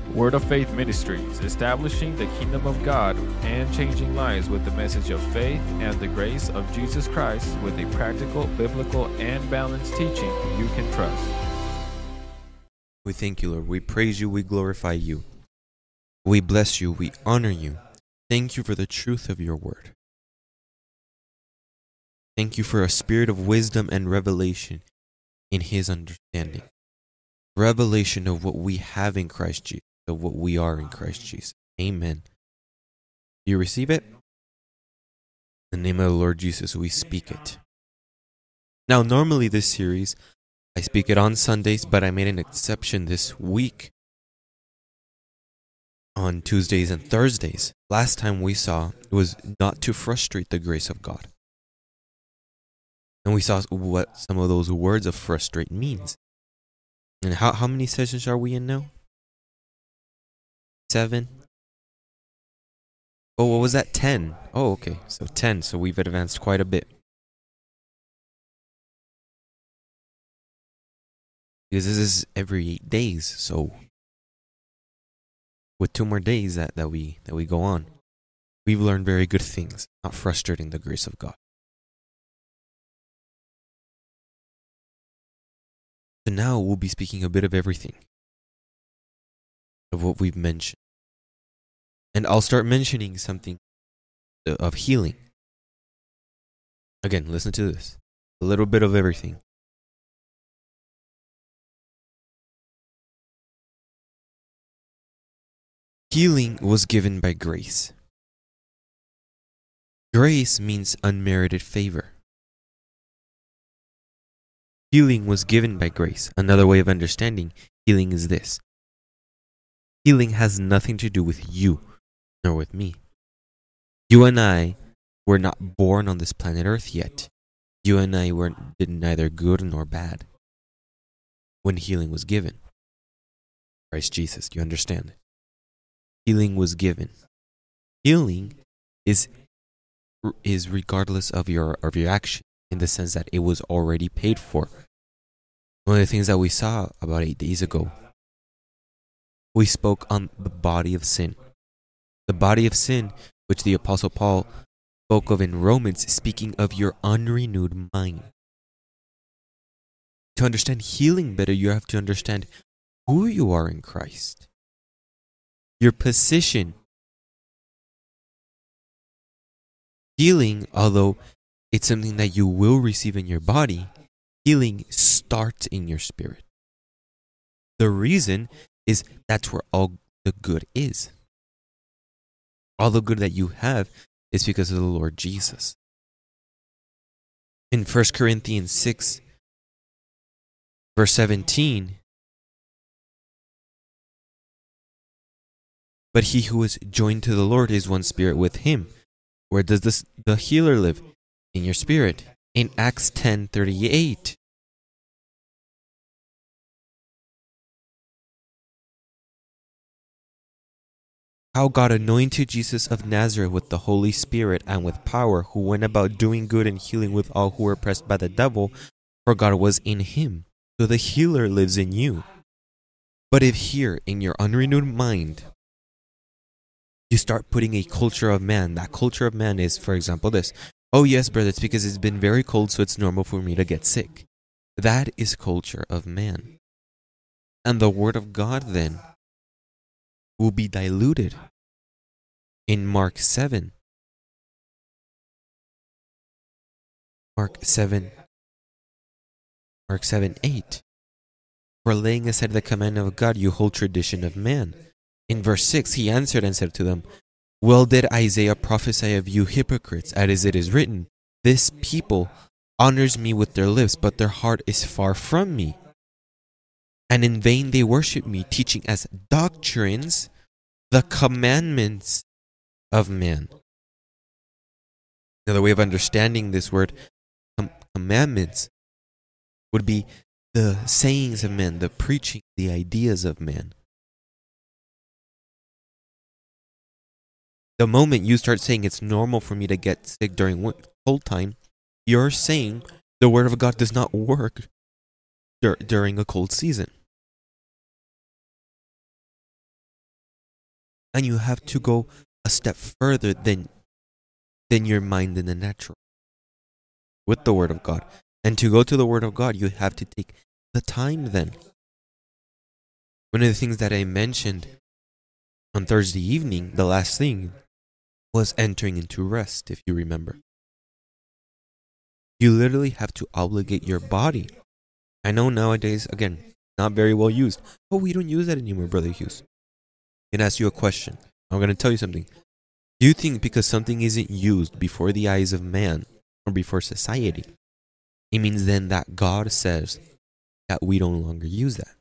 Word of Faith Ministries, establishing the kingdom of God and changing lives with the message of faith and the grace of Jesus Christ with a practical, biblical, and balanced teaching you can trust. We thank you, Lord. We praise you. We glorify you. We bless you. We honor you. Thank you for the truth of your word. Thank you for a spirit of wisdom and revelation in his understanding. Revelation of what we have in Christ Jesus, of what we are in Christ Jesus. Amen. Do you receive it? In the name of the Lord Jesus, we speak it. Now, normally this series, I speak it on Sundays, but I made an exception this week on Tuesdays and Thursdays. Last time we saw was not to frustrate the grace of God. And we saw what some of those words of frustrate means. And how many sessions are we in now? 7? Oh, what was that? 10. Oh, okay. So 10. So we've advanced quite a bit. Because this is every 8 days. So with 2 more days that we go on, we've learned very good things, not frustrating the grace of God. So now we'll be speaking a bit of everything, of what we've mentioned. And I'll start mentioning something of healing. Again, listen to this. A little bit of everything. Healing was given by grace. Grace means unmerited favor. Healing was given by grace. Another way of understanding healing is this. Healing has nothing to do with you, nor with me. You and I were not born on this planet Earth yet. You and I did neither good nor bad when healing was given. Christ Jesus, do you understand? Healing was given. Healing is regardless of your action, in the sense that it was already paid for. One of the things that we saw about 8 days ago, we spoke on the body of sin. The body of sin, which the Apostle Paul spoke of in Romans, speaking of your unrenewed mind. To understand healing better, you have to understand who you are in Christ. Your position. Healing, although it's something that you will receive in your body, healing starts in your spirit. The reason is that's where all the good is. All the good that you have is because of the Lord Jesus. In 1 Corinthians 6, verse 17, but he who is joined to the Lord is one spirit with him. Where does the healer live? In your spirit. In Acts 10:38. How God anointed Jesus of Nazareth with the Holy Spirit and with power, who went about doing good and healing with all who were oppressed by the devil, for God was in him. So the healer lives in you. But if here, in your unrenewed mind, you start putting a culture of man, that culture of man is, for example, this. Oh yes, brother, it's because it's been very cold, so it's normal for me to get sick. That is culture of man. And the word of God then will be diluted in Mark 7. Mark 7:8. For laying aside the command of God, you hold tradition of man. In verse 6, he answered and said to them, well did Isaiah prophesy of you hypocrites, as it is written, this people honors me with their lips, but their heart is far from me. And in vain they worship me, teaching as doctrines the commandments of man. Another way of understanding this word, commandments, would be the sayings of men, the preaching, the ideas of man. The moment you start saying it's normal for me to get sick during cold time, you're saying the word of God does not work during a cold season. And you have to go a step further than your mind in the natural with the Word of God. And to go to the Word of God, you have to take the time then. One of the things that I mentioned on Thursday evening, the last thing, was entering into rest, if you remember. You literally have to obligate your body. I know nowadays, again, not very well used. Oh, we don't use that anymore, Brother Hughes. I can ask you a question. I'm going to tell you something. Do you think because something isn't used before the eyes of man or before society, it means then that God says that we no longer use that?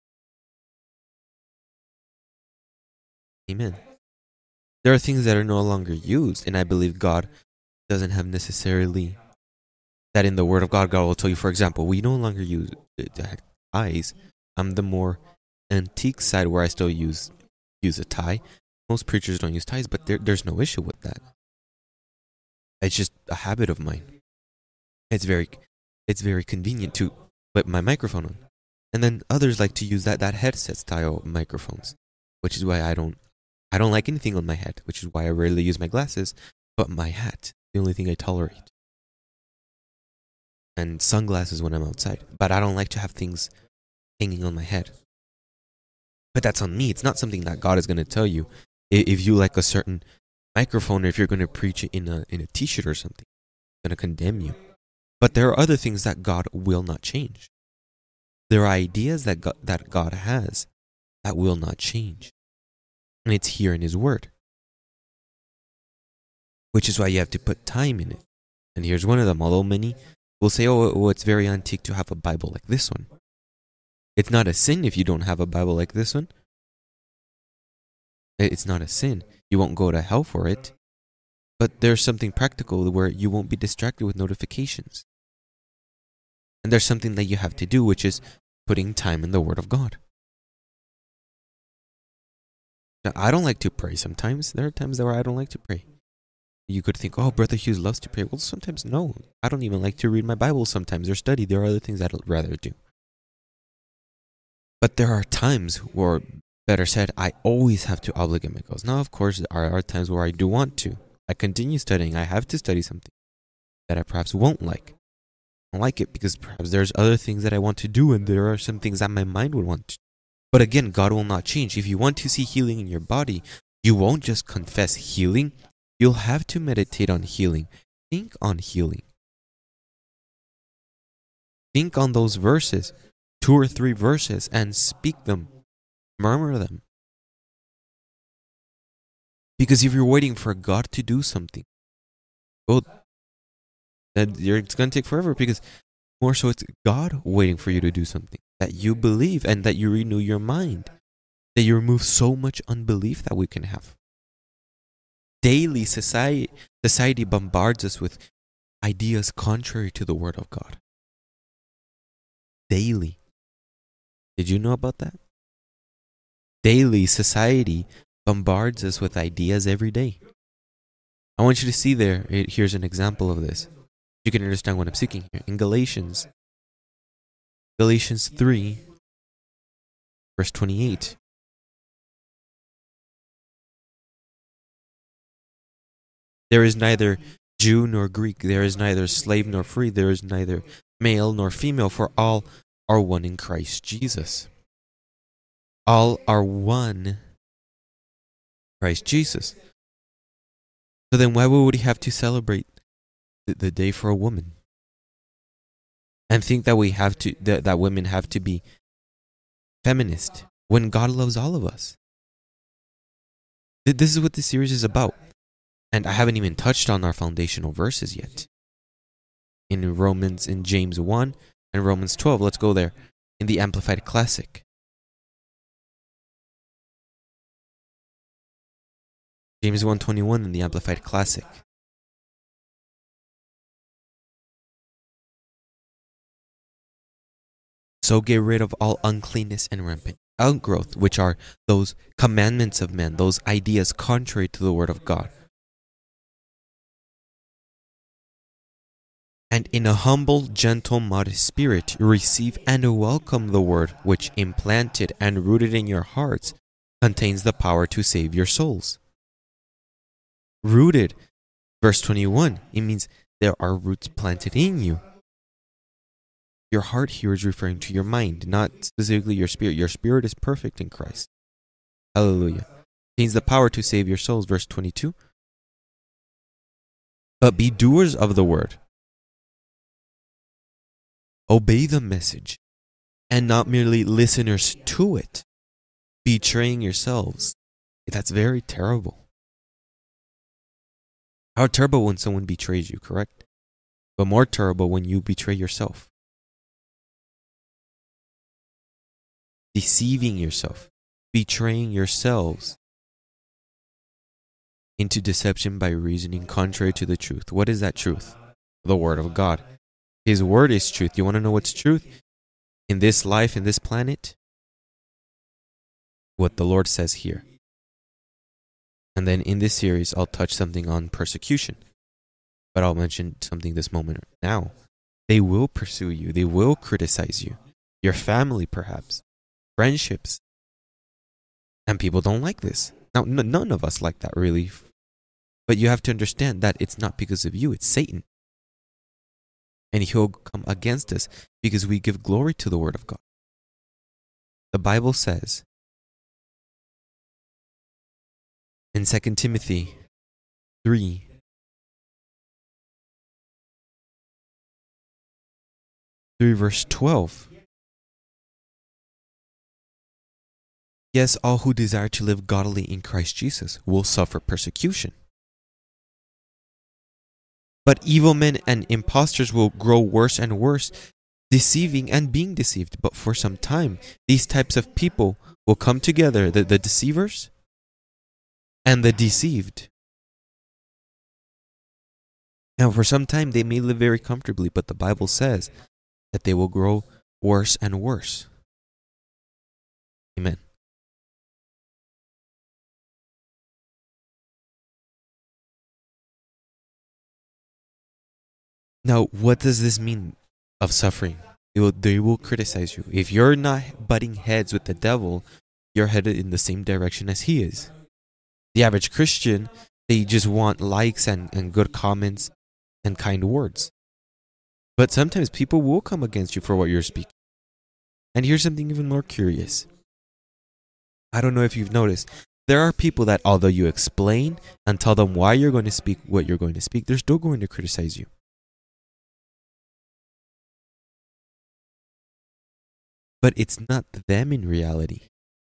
Amen. There are things that are no longer used, and I believe God doesn't have necessarily that in the Word of God. God will tell you, for example, we no longer use ties. I'm the more antique side where I still use a tie. Most preachers don't use ties, but there's no issue with that. It's just a habit of mine. It's very convenient to put my microphone on. And then others like to use that headset style microphones, which is why I don't like anything on my head, which is why I rarely use my glasses, but my hat, the only thing I tolerate. And sunglasses when I'm outside. But I don't like to have things hanging on my head. But that's on me. It's not something that God is going to tell you. If you like a certain microphone, or if you're going to preach it in a t-shirt or something, it's going to condemn you. But there are other things that God will not change. There are ideas that God has that will not change. And it's here in His Word. Which is why you have to put time in it. And here's one of them. Although many will say, oh, it's very antique to have a Bible like this one. It's not a sin if you don't have a Bible like this one. It's not a sin. You won't go to hell for it. But there's something practical where you won't be distracted with notifications. And there's something that you have to do, which is putting time in the Word of God. Now, I don't like to pray sometimes. There are times where I don't like to pray. You could think, oh, Brother Hughes loves to pray. Well, sometimes no. I don't even like to read my Bible sometimes or study. There are other things I'd rather do. But there are times where, better said, I always have to obligate my goals. Now, of course, there are times where I do want to. I continue studying. I have to study something that I perhaps won't like. I don't like it because perhaps there's other things that I want to do, and there are some things that my mind would want to. But again, God will not change. If you want to see healing in your body, you won't just confess healing. You'll have to meditate on healing. Think on healing. Think on those verses, 2 or 3 verses, and speak them. Murmur them. Because if you're waiting for God to do something, well, then it's going to take forever, because more so it's God waiting for you to do something that you believe and that you renew your mind, that you remove so much unbelief that we can have. Daily, society bombards us with ideas contrary to the Word of God. Daily. Did you know about that? Daily, society bombards us with ideas every day. I want you to see there, here's an example of this. You can understand what I'm seeking here. In Galatians 3, verse 28. There is neither Jew nor Greek, there is neither slave nor free, there is neither male nor female, for all are one in Christ Jesus. All are one in Christ Jesus. So then why would we have to celebrate the day for a woman? And think that we have to that women have to be feminist when God loves all of us. This is what this series is about. And I haven't even touched on our foundational verses yet. In James 1 and Romans 12. Let's go there. In the Amplified Classic. James 1:21 in the Amplified Classic. So get rid of all uncleanness and rampant outgrowth, which are those commandments of men, those ideas contrary to the Word of God. And in a humble, gentle, modest spirit, receive and welcome the Word which implanted and rooted in your hearts contains the power to save your souls. Rooted, verse 21, it means there are roots planted in you. Your heart here is referring to your mind, not specifically your spirit. Your spirit is perfect in Christ. Hallelujah. Contains the power to save your souls, verse 22. But be doers of the word. Obey the message, and not merely listeners to it, betraying yourselves. That's very terrible. How terrible when someone betrays you, correct? But more terrible when you betray yourself. Deceiving yourself, betraying yourselves into deception by reasoning contrary to the truth. What is that truth? The Word of God. His Word is truth. You want to know what's truth? In this life, in this planet? What the Lord says here. And then in this series, I'll touch something on persecution. But I'll mention something this moment now. They will pursue you. They will criticize you. Your family, perhaps. Friendships. And people don't like this. Now, none of us like that, really. But you have to understand that it's not because of you. It's Satan. And he'll come against us because we give glory to the Word of God. The Bible says in 2 Timothy 3, verse 12. Yes, all who desire to live godly in Christ Jesus will suffer persecution. But evil men and impostors will grow worse and worse, deceiving and being deceived. But for some time, these types of people will come together, the deceivers and the deceived. Now, for some time, they may live very comfortably, but the Bible says that they will grow worse and worse. Amen. Now, what does this mean of suffering? They will criticize you. If you're not butting heads with the devil, you're headed in the same direction as he is. The average Christian, they just want likes and good comments and kind words. But sometimes people will come against you for what you're speaking. And here's something even more curious. I don't know if you've noticed. There are people that although you explain and tell them why you're going to speak what you're going to speak, they're still going to criticize you. But it's not them in reality.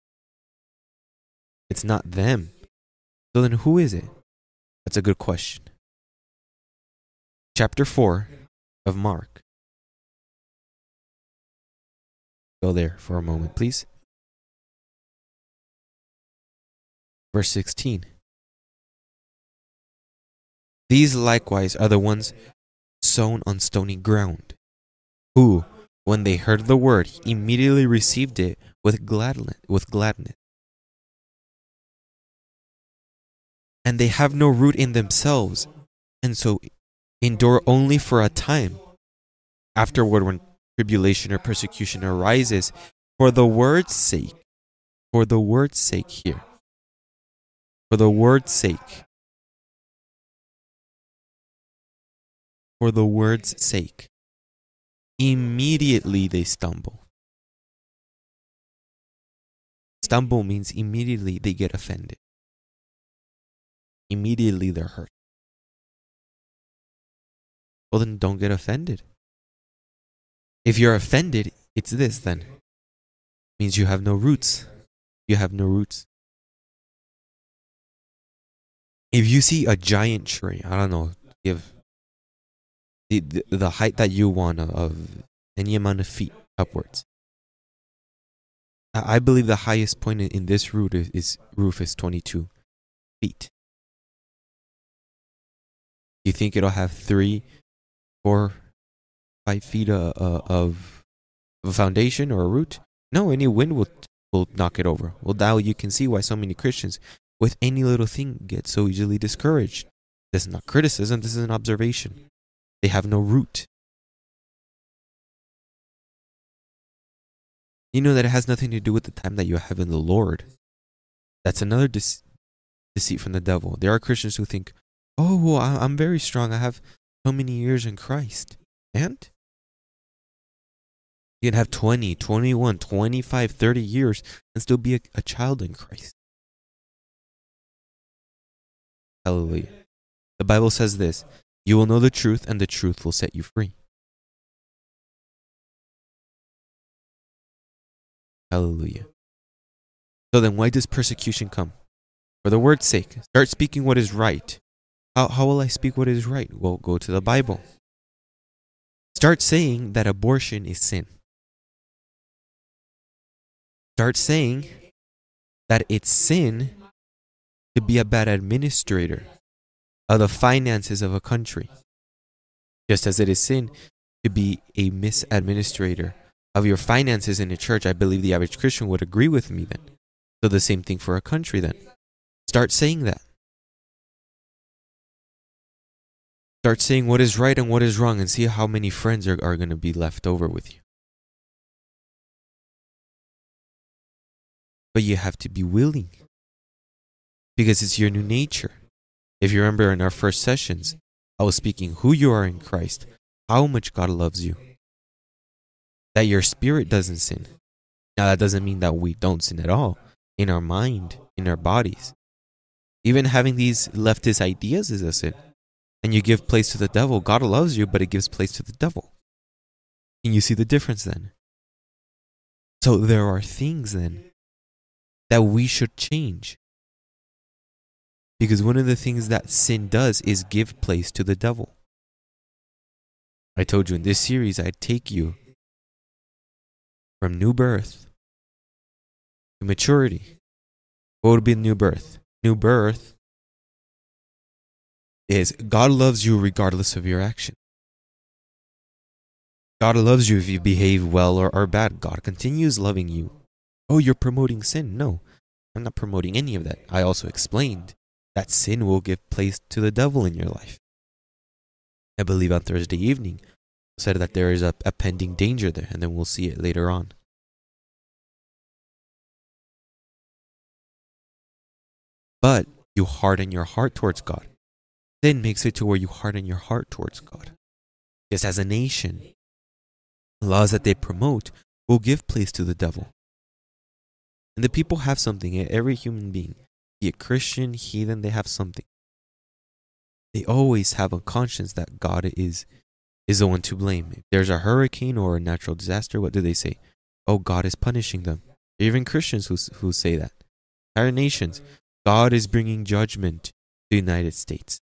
It's not them. So then who is it? That's a good question. Chapter 4 of Mark. Go there for a moment, please. Verse 16. These likewise are the ones sown on stony ground, who, when they heard the word, immediately received it with gladness. And they have no root in themselves, and so endure only for a time. Afterward, when tribulation or persecution arises, for the word's sake here, for the word's sake, immediately they stumble. Stumble means immediately they get offended. Immediately they're hurt. Well, then don't get offended. If you're offended, it's this then. It means you have no roots. You have no roots. If you see a giant tree, I don't know, give the height that you want of any amount of feet upwards. I believe the highest point in this roof is 22 feet. Do you think it'll have 3, 4, 5 feet of a foundation or a root? No, any wind will knock it over. Well, now you can see why so many Christians, with any little thing, get so easily discouraged. This is not criticism, this is an observation. They have no root. You know that it has nothing to do with the time that you have in the Lord. That's another deceit from the devil. There are Christians who think, oh, well, I'm very strong. I have so many years in Christ. And you can have 20, 21, 25, 30 years and still be a child in Christ. Hallelujah. The Bible says this, you will know the truth and the truth will set you free. Hallelujah. So then why does persecution come? For the word's sake. Start speaking what is right. How will I speak what is right? Well, go to the Bible. Start saying that abortion is sin. Start saying that it's sin to be a bad administrator of the finances of a country. Just as it is sin to be a misadministrator of your finances in a church. I believe the average Christian would agree with me then. So the same thing for a country then. Start saying that. Start saying what is right and what is wrong and see how many friends are going to be left over with you. But you have to be willing. Because it's your new nature. If you remember in our first sessions, I was speaking who you are in Christ, how much God loves you. That your spirit doesn't sin. Now that doesn't mean that we don't sin at all. In our mind, in our bodies. Even having these leftist ideas is a sin. And you give place to the devil. God loves you, but it gives place to the devil. Can you see the difference then? So there are things then that we should change. Because one of the things that sin does is give place to the devil. I told you in this series, I'd take you from new birth to maturity. What would be new birth? New birth is God loves you regardless of your action. God loves you if you behave well or bad. God continues loving you. Oh, you're promoting sin. No, I'm not promoting any of that. I also explained that sin will give place to the devil in your life. I believe on Thursday evening, I said that there is a pending danger there, and then we'll see it later on. But you harden your heart towards God. Sin makes it to where you harden your heart towards God. Just as a nation, laws that they promote will give place to the devil. And the people have something. Every human being, be it Christian, heathen, they have something. They always have a conscience that God is the one to blame. If there's a hurricane or a natural disaster, what do they say? Oh, God is punishing them. Even Christians who say that. Entire nations, God is bringing judgment to the United States.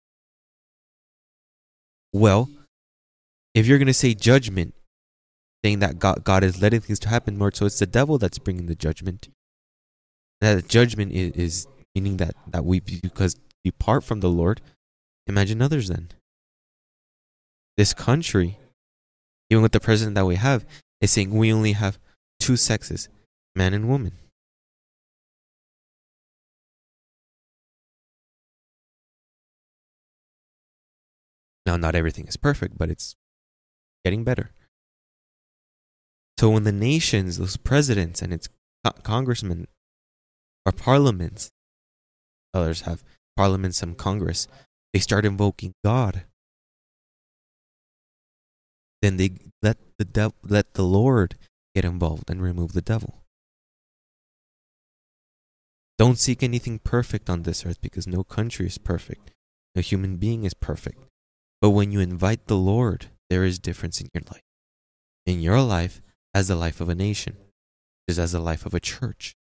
Well, if you're going to say judgment, saying that God is letting things to happen more, so it's the devil that's bringing the judgment. That the judgment is meaning that we, because we depart from the Lord, imagine others then. This country, even with the president that we have, is saying we only have two sexes, man and woman. Now, not everything is perfect, but it's getting better. So when the nations, those presidents and its congressmen or parliaments, others have parliaments and Congress, they start invoking God. Then they let the Lord get involved and remove the devil. Don't seek anything perfect on this earth because no country is perfect. No human being is perfect. But when you invite the Lord, there is difference in your life. In your life as the life of a nation, is as the life of a church.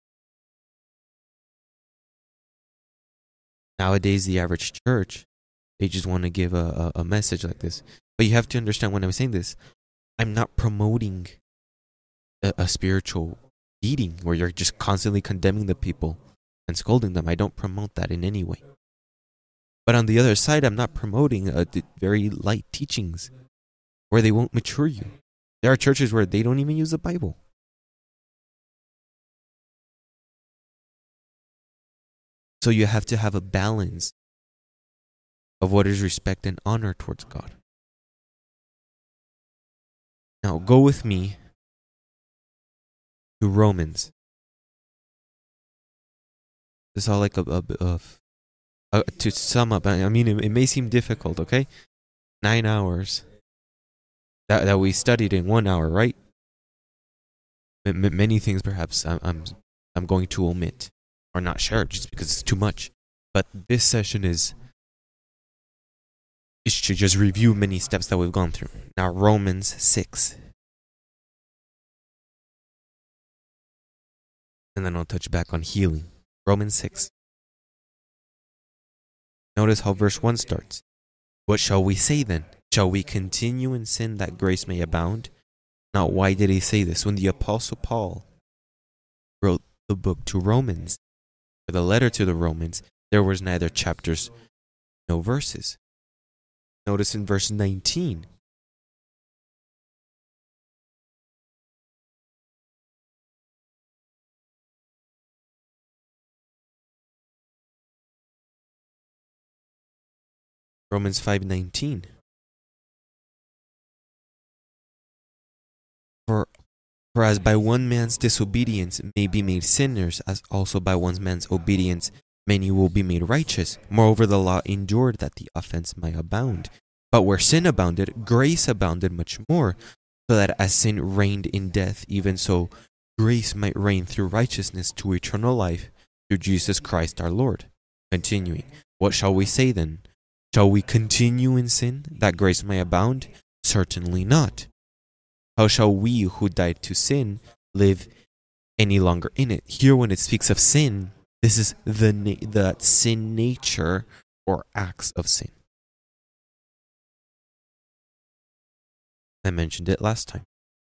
Nowadays, the average church, they just want to give a message like this. But you have to understand when I'm saying this, I'm not promoting a spiritual beating where you're just constantly condemning the people and scolding them. I don't promote that in any way. But on the other side, I'm not promoting very light teachings where they won't mature you. There are churches where they don't even use the Bible. So you have to have a balance of what is respect and honor towards God. Now go with me to Romans. This is all like to sum up. I mean, it may seem difficult, okay? 9 hours that we studied in 1 hour, right? Many things perhaps I'm going to omit or not share just because it's too much. But this session is to just review many steps that we've gone through. Now, Romans 6. And then I'll touch back on healing. Romans 6. Notice how verse 1 starts. What shall we say then? Shall we continue in sin that grace may abound? Now, why did he say this? When the Apostle Paul wrote the book to Romans, or the letter to the Romans, there was neither chapters nor verses. Notice in verse 19. Romans 5:19. For as by one man's disobedience may be made sinners, as also by one man's obedience many will be made righteous. Moreover, the law endured that the offense might abound. But where sin abounded, grace abounded much more, so that as sin reigned in death, even so grace might reign through righteousness to eternal life through Jesus Christ our Lord. Continuing, what shall we say then? Shall we continue in sin that grace may abound? Certainly not. How shall we who died to sin live any longer in it? Here, when it speaks of sin, this is the sin nature or acts of sin. I mentioned it last time.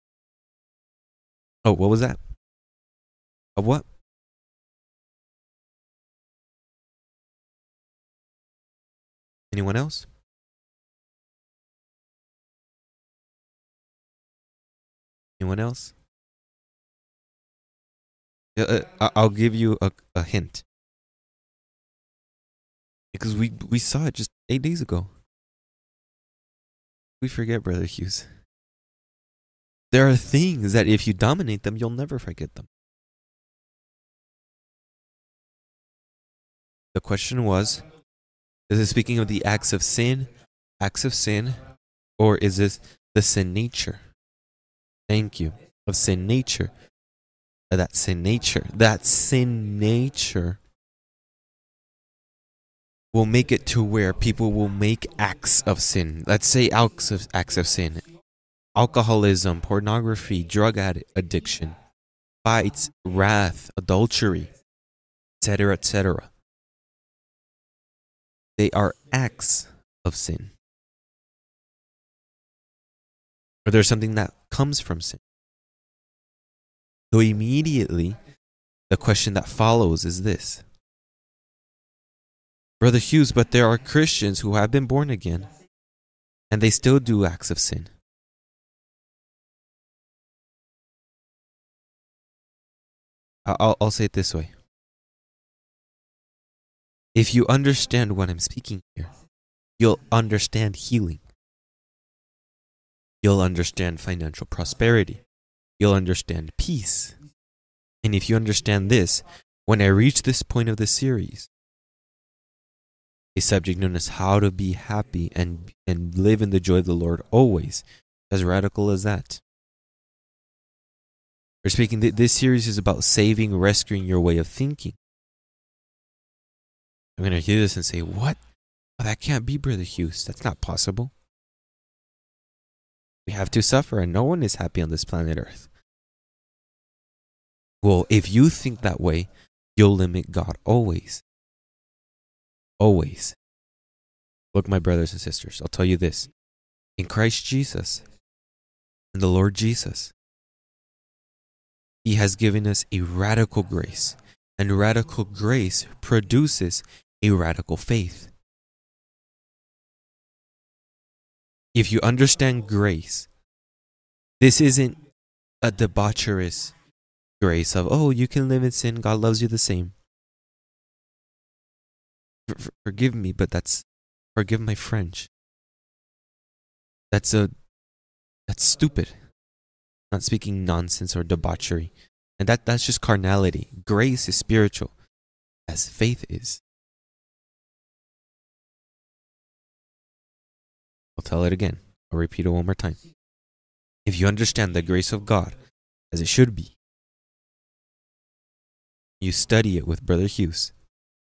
Oh, what was that? Of what? Anyone else? Anyone else? I'll give you a hint. Because we saw it just 8 days ago. We forget, Brother Hughes. There are things that if you dominate them, you'll never forget them. The question was, is it speaking of the acts of sin, or is this the sin nature? Thank you. Of sin nature. That sin nature will make it to where people will make acts of sin. Let's say acts of sin. Alcoholism, pornography, drug addiction, fights, wrath, adultery, etc., etc. They are acts of sin. Or there's something that comes from sin. So immediately, the question that follows is this. Brother Hughes, but there are Christians who have been born again, and they still do acts of sin. I'll say it this way. If you understand what I'm speaking here, you'll understand healing. You'll understand financial prosperity. You'll understand peace. And if you understand this, when I reach this point of the series, a subject known as how to be happy and live in the joy of the Lord always, as radical as that. We're speaking, this series is about saving, rescuing your way of thinking. I'm going to hear this and say, what? Oh, that can't be, Brother Hughes. That's not possible. We have to suffer, and no one is happy on this planet Earth. Well, if you think that way, you'll limit God always. Always. Look, my brothers and sisters, I'll tell you this. In Christ Jesus, in the Lord Jesus, He has given us a radical grace, and radical grace produces a radical faith. If you understand grace, this isn't a debaucherous grace of, oh, you can live in sin, God loves you the same. Forgive me, but forgive my French. That's stupid. Not speaking nonsense or debauchery. And that's just carnality. Grace is spiritual. as faith is. I'll tell it again. I'll repeat it one more time. If you understand the grace of God as it should be, you study it with Brother Hughes,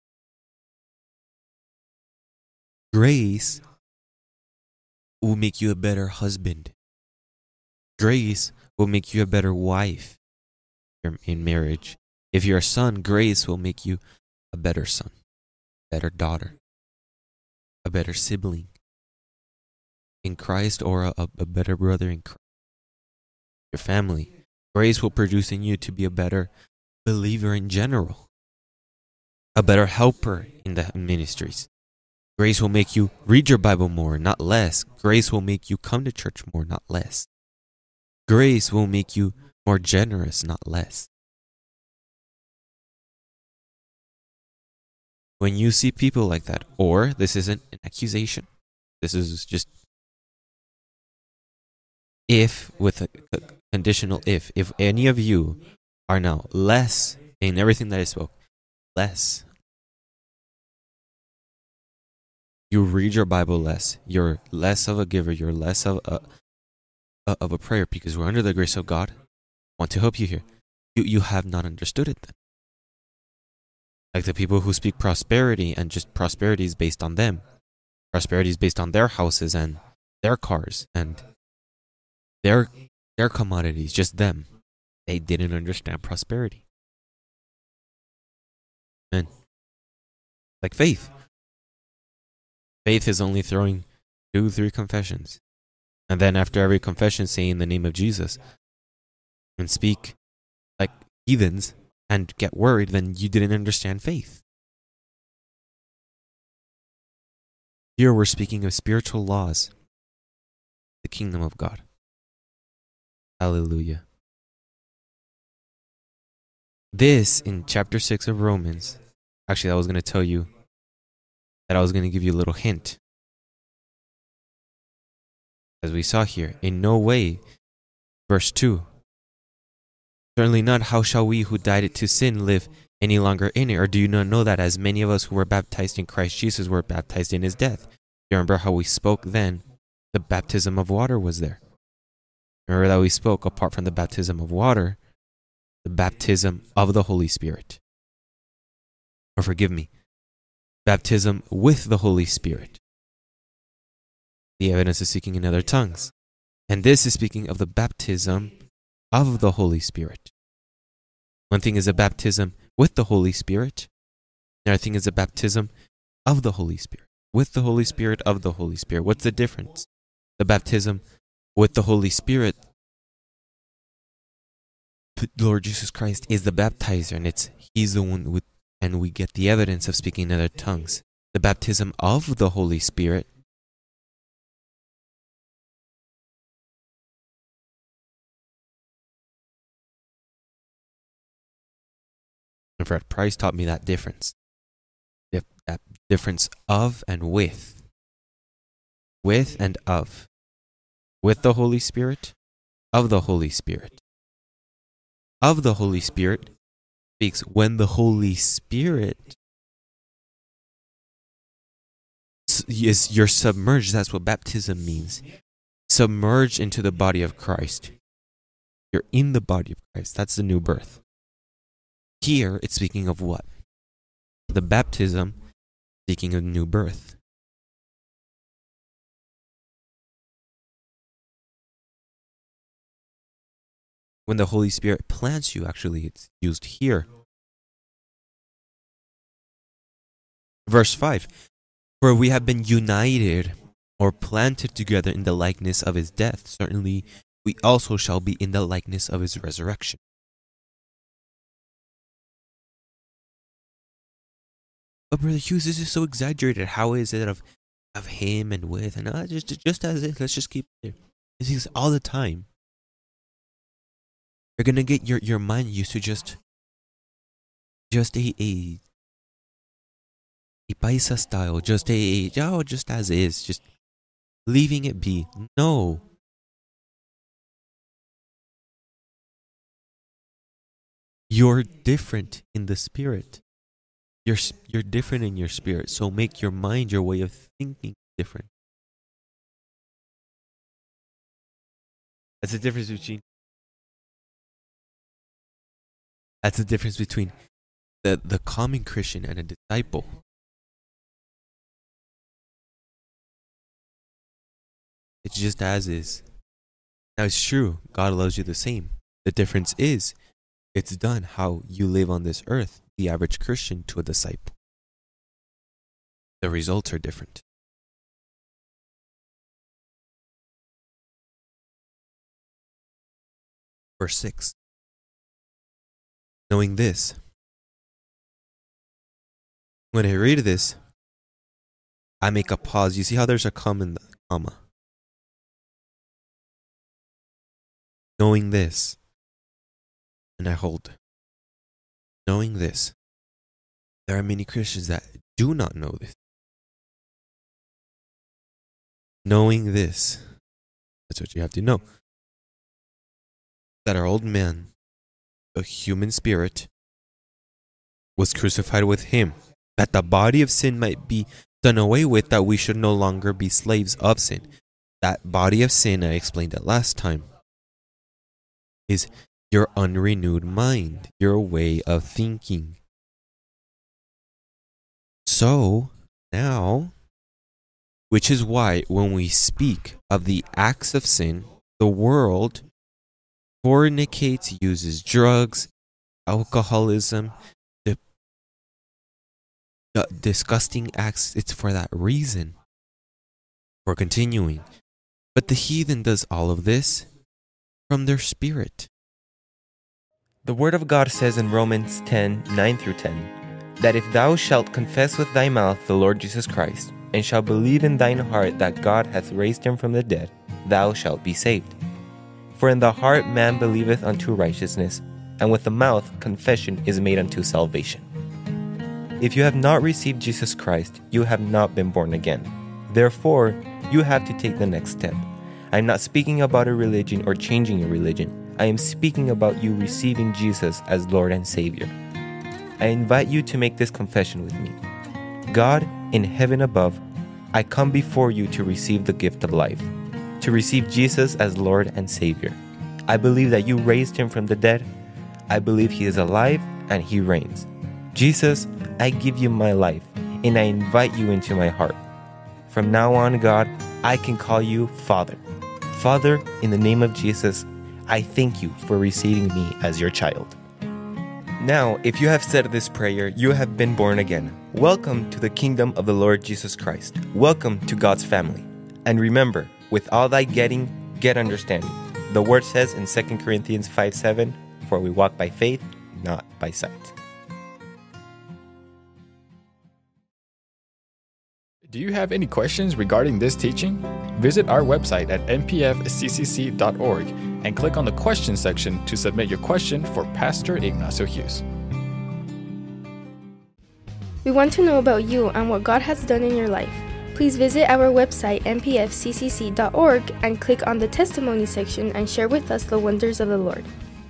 grace will make you a better husband. Grace will make you a better wife in marriage. If you're a son, grace will make you a better son, better daughter, a better sibling in Christ, or a better brother in Christ. Your family. Grace will produce in you to be a better believer in general, a better helper in the ministries. Grace will make you read your Bible more, not less. Grace will make you come to church more, not less. Grace will make you more generous, not less. When you see people like that, or this isn't an accusation, this is just if, with a conditional if any of you are now less in everything that I spoke, less, you read your Bible less, you're less of a giver, you're less of a prayer, because we're under the grace of God. I want to help you here. You have not understood it then. Like the people who speak prosperity, and just prosperity is based on them. Prosperity is based on their houses and their cars and their commodities, just them. They didn't understand prosperity. And like faith. Faith is only throwing 2-3 confessions. And then after every confession, saying the name of Jesus. And speak like heathens and get worried, then you didn't understand faith. Here we're speaking of spiritual laws, the kingdom of God. Hallelujah. This in chapter 6 of Romans. Actually, I was going to tell you that I was going to give you a little hint. As we saw here, in no way, verse 2. Certainly not, how shall we who died to sin live any longer in it? Or do you not know that as many of us who were baptized in Christ Jesus were baptized in his death? You remember how we spoke then? The baptism of water was there. Remember that we spoke, apart from the baptism of water, the baptism of the Holy Spirit. Or forgive me, baptism with the Holy Spirit. The evidence is speaking in other tongues. And this is speaking of the baptism of the Holy Spirit. One thing is a baptism with the Holy Spirit. Another thing is a baptism of the Holy Spirit. With the Holy Spirit, of the Holy Spirit. What's the difference? The baptism with the Holy Spirit, Lord Jesus Christ is the baptizer, and he's the one with, and we get the evidence of speaking in other tongues. The baptism of the Holy Spirit, and Fred Price taught me that difference. That difference of and with. With and of. With the Holy Spirit, of the Holy Spirit. Of the Holy Spirit speaks when the Holy Spirit you're submerged. That's what baptism means. Submerged into the body of Christ. You're in the body of Christ. That's the new birth. Here, it's speaking of what? The baptism, speaking of new birth. When the Holy Spirit plants you, actually, it's used here. Verse 5. For we have been united or planted together in the likeness of his death. Certainly, we also shall be in the likeness of his resurrection. But Brother Hughes, this is so exaggerated. How is it of him and with? And just as it, let's just keep it there. This is all the time. You're going to get your mind used to just a paisa style, just as is, just leaving it be. No. You're different in the spirit. you're different in your spirit, so make your mind, your way of thinking different. That's the difference between the common Christian and a disciple. It's just as is. Now it's true, God loves you the same. The difference is, it's done how you live on this earth, the average Christian to a disciple. The results are different. Verse 6. Knowing this. When I read this, I make a pause. You see how there's a comma in the comma? Knowing this. And I hold. Knowing this. There are many Christians that do not know this. Knowing this. That's what you have to know. That our old man, the human spirit, was crucified with him, that the body of sin might be done away with, that we should no longer be slaves of sin. That body of sin, I explained it last time, is your unrenewed mind, your way of thinking. So, now, which is why when we speak of the acts of sin, the world fornicates, uses drugs, alcoholism, disgusting acts. It's for that reason. We're continuing. But the heathen does all of this from their spirit. The Word of God says in Romans 10:9-10, that if thou shalt confess with thy mouth the Lord Jesus Christ, and shalt believe in thine heart that God hath raised him from the dead, thou shalt be saved. For in the heart man believeth unto righteousness, and with the mouth confession is made unto salvation. If you have not received Jesus Christ, you have not been born again. Therefore, you have to take the next step. I am not speaking about a religion or changing your religion. I am speaking about you receiving Jesus as Lord and Savior. I invite you to make this confession with me. God, in heaven above, I come before you to receive the gift of life, to receive Jesus as Lord and Savior. I believe that you raised him from the dead. I believe he is alive and he reigns. Jesus, I give you my life, and I invite you into my heart. From now on, God, I can call you Father. Father, in the name of Jesus, I thank you for receiving me as your child. Now, if you have said this prayer, you have been born again. Welcome to the kingdom of the Lord Jesus Christ. Welcome to God's family. And remember, with all thy getting, get understanding. The word says in 2 Corinthians 5:7, for we walk by faith, not by sight. Do you have any questions regarding this teaching? Visit our website at npfccc.org and click on the question section to submit your question for Pastor Ignacio Hughes. We want to know about you and what God has done in your life. Please visit our website npfccc.org and click on the testimony section and share with us the wonders of the Lord.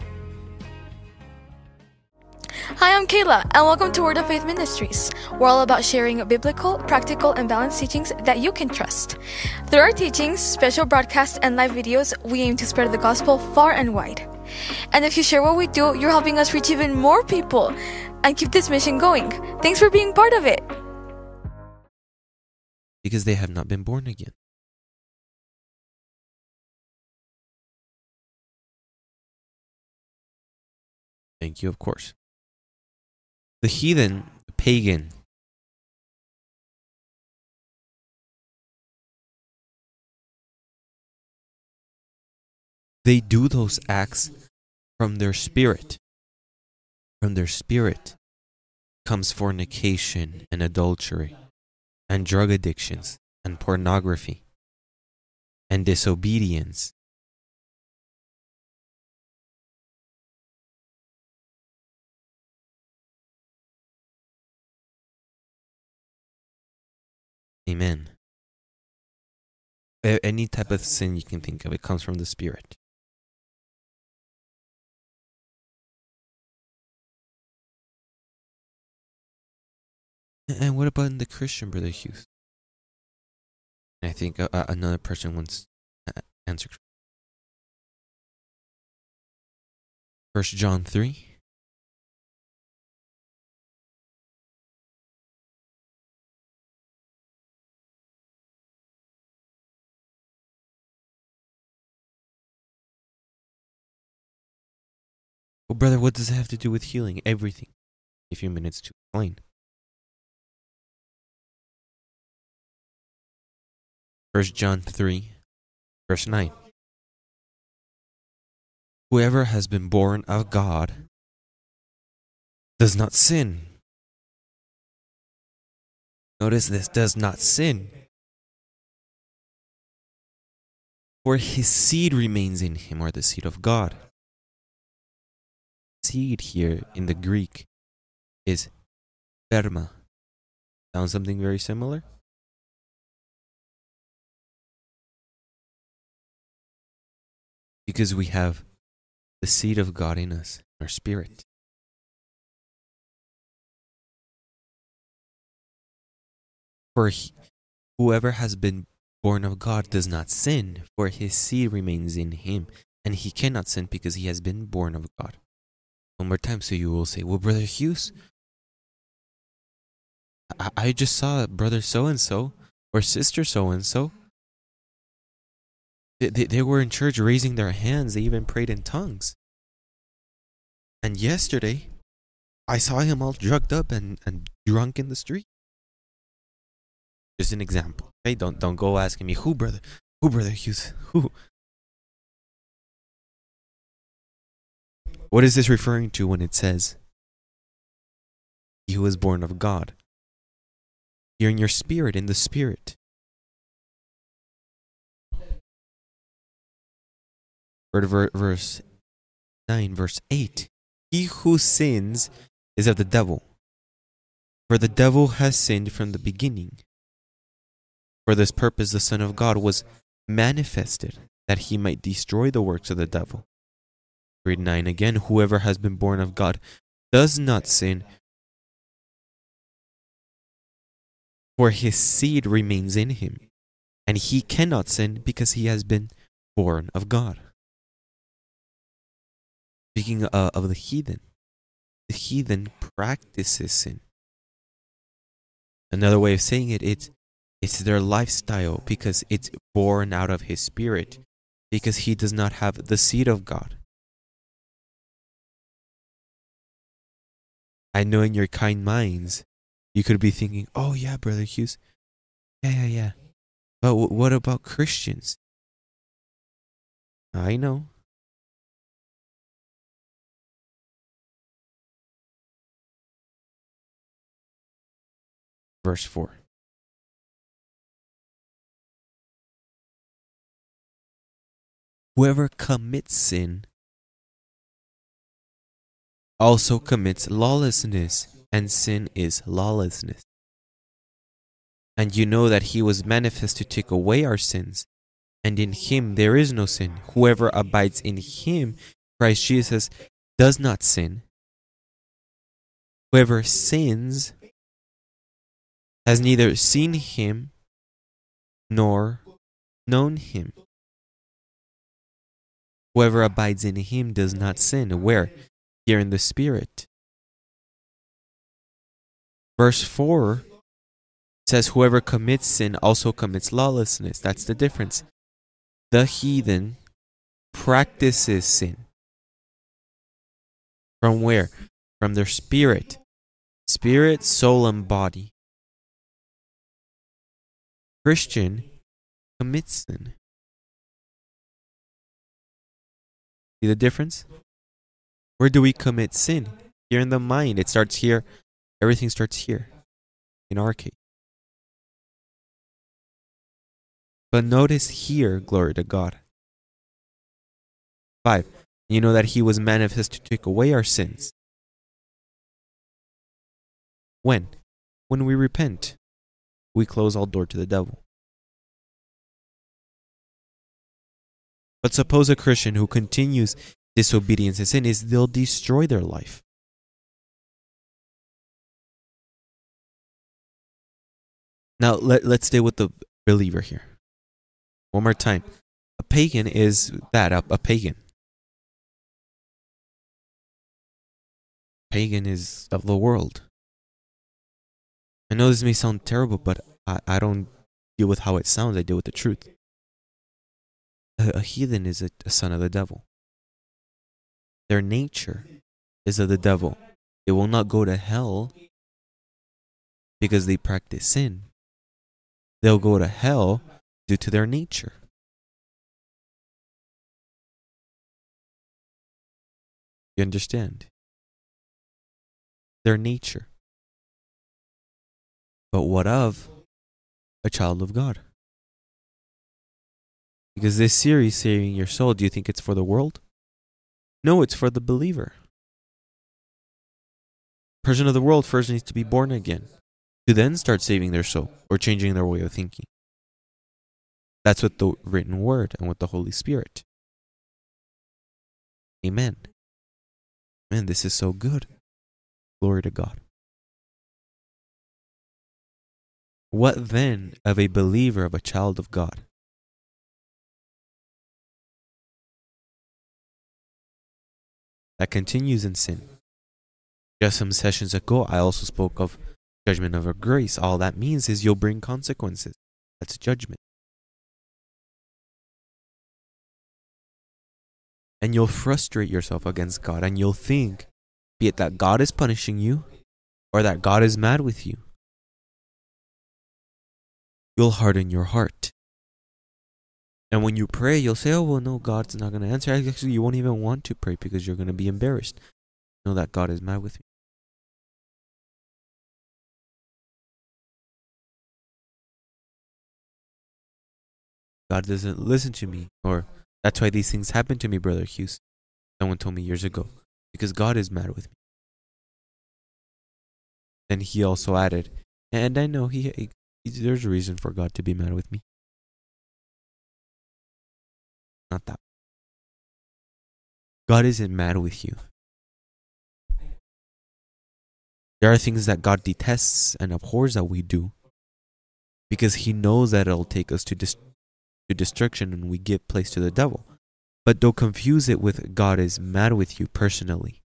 Hi, I'm Kayla, and welcome to Word of Faith Ministries. We're all about sharing biblical, practical, and balanced teachings that you can trust. Through our teachings, special broadcasts, and live videos, we aim to spread the gospel far and wide. And if you share what we do, you're helping us reach even more people and keep this mission going. Thanks for being part of it. Because they have not been born again. Thank you, of course. The heathen, the pagan, they do those acts from their spirit. From their spirit comes fornication and adultery and drug addictions and pornography and disobedience. Amen. Any type of sin you can think of, it comes from the spirit. And what about in the Christian, Brother Hughes? I think another person wants to answer. 1 John 3. Well, brother, what does it have to do with healing? Everything. A few minutes to explain. 1 John 3, verse 9. Whoever has been born of God does not sin. Notice this, does not sin. For his seed remains in him, or the seed of God. Seed here in the Greek is sperma. Sounds something very similar? Because we have the seed of God in us, our spirit. For whoever has been born of God does not sin, for his seed remains in him, and he cannot sin because he has been born of God. One more time, so you will say, well, Brother Hughes, I just saw brother so-and-so or sister so-and-so. They were in church raising their hands. They even prayed in tongues. And yesterday, I saw him all drugged up and drunk in the street. Just an example. Okay, don't go asking me, who, Brother Hughes? Who? What is this referring to when it says, he who is born of God? You're in your spirit, in the spirit. Verse 9, verse 8. He who sins is of the devil, for the devil has sinned from the beginning. For this purpose the Son of God was manifested, that he might destroy the works of the devil. Read 9 again. Whoever has been born of God does not sin, for his seed remains in him, and he cannot sin because he has been born of God. Speaking of the heathen practices sin. Another way of saying it, it's their lifestyle, because it's born out of his spirit, because he does not have the seed of God. I know in your kind minds, you could be thinking, oh yeah, Brother Hughes, yeah. But what about Christians? I know. Verse 4. Whoever commits sin also commits lawlessness, and sin is lawlessness. And you know that he was manifest to take away our sins, and in him there is no sin. Whoever abides in him, Christ Jesus, does not sin. Whoever sins has neither seen him nor known him. Whoever abides in him does not sin. Where? Here in the Spirit. Verse 4 says, whoever commits sin also commits lawlessness. That's the difference. The heathen practices sin. From where? From their spirit. Spirit, soul, and body. Christian commits sin. See the difference? Where do we commit sin? Here in the mind. It starts here. Everything starts here. In our case. But notice here, glory to God. 5. You know that he was manifest to take away our sins. When? When we repent. We close all door to the devil. But suppose a Christian who continues disobedience and sin they'll destroy their life. Now let's stay with the believer here. One more time. A pagan is that, a pagan. Pagan is of the world. I know this may sound terrible, but I don't deal with how it sounds. I deal with the truth. A heathen is a son of the devil. Their nature is of the devil. They will not go to hell because they practice sin. They'll go to hell due to their nature. You understand? Their nature. But what of a child of God? Because this series, Saving Your Soul, do you think it's for the world? No, it's for the believer. Person of the world first needs to be born again to then start saving their soul or changing their way of thinking. That's with the written word and with the Holy Spirit. Amen. Man, this is so good. Glory to God. What then of a believer, of a child of God? That continues in sin. Just some sessions ago, I also spoke of judgment over grace. All that means is you'll bring consequences. That's judgment. And you'll frustrate yourself against God, and you'll think, be it that God is punishing you or that God is mad with you. You'll harden your heart. And when you pray, you'll say, oh, well, no, God's not going to answer. Actually, you won't even want to pray because you're going to be embarrassed. Know that God is mad with you. God doesn't listen to me. Or that's why these things happen to me, Brother Hughes. Someone told me years ago. Because God is mad with me. And he also added, and I know there's a reason for God to be mad with me. Not that. God isn't mad with you. There are things that God detests and abhors that we do because he knows that it'll take us to destruction and we give place to the devil. But don't confuse it with God is mad with you personally.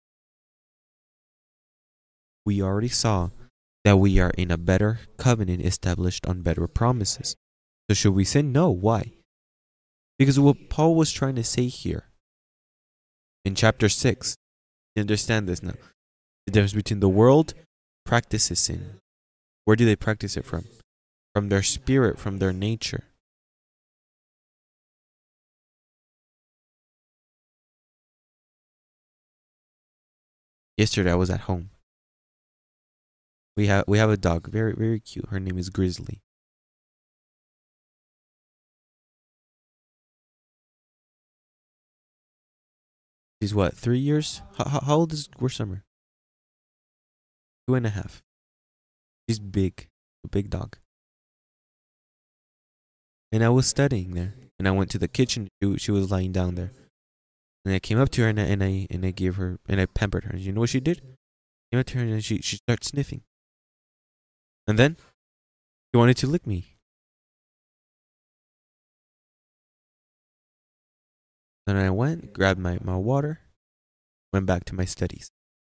We already saw that we are in a better covenant established on better promises. So should we sin? No. Why? Because what Paul was trying to say here in chapter 6, you understand this now. The difference between the world practices sin. Where do they practice it from? From their spirit, from their nature. Yesterday I was at home. We have a dog, very, very cute. Her name is Grizzly. She's what, 3 years? How old is Summer? 2.5. She's big, a big dog. And I was studying there, and I went to the kitchen. She was lying down there, and I came up to her and I gave her and I pampered her. And you know what she did? I came up to her and she started sniffing, and then she wanted to lick me. Then I went, grabbed my water, went back to my studies.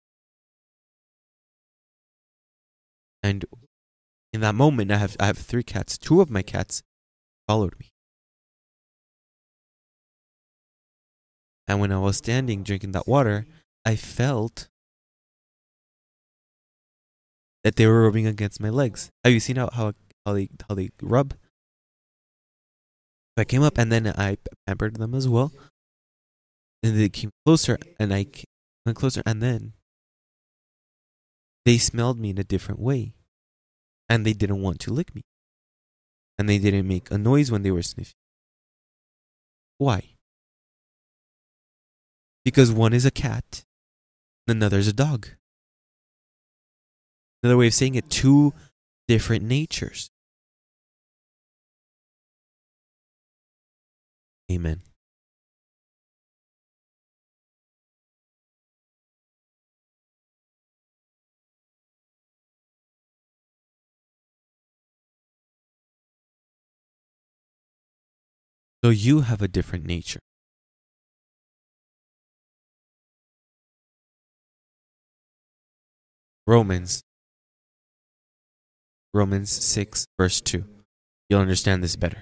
And in that moment, I have 3 cats. 2 of my cats followed me. And when I was standing drinking that water, I felt that they were rubbing against my legs. Have you seen how they rub? I came up and then I pampered them as well. And they came closer and I went closer, and then they smelled me in a different way. And they didn't want to lick me. And they didn't make a noise when they were sniffing. Why? Because one is a cat, and another is a dog. Another way of saying it, 2 different natures. Amen. So you have a different nature. Romans 6 verse 2. You'll understand this better.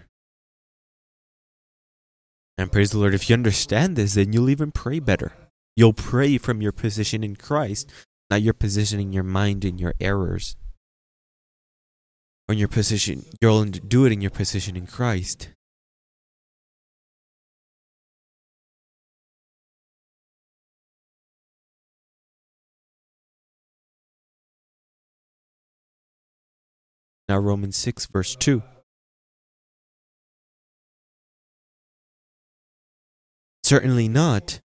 And praise the Lord, if you understand this, then you'll even pray better. You'll pray from your position in Christ, not your position in your mind and your errors. Or in your position, you'll do it in your position in Christ. Now Romans 6 verse 2. Certainly not.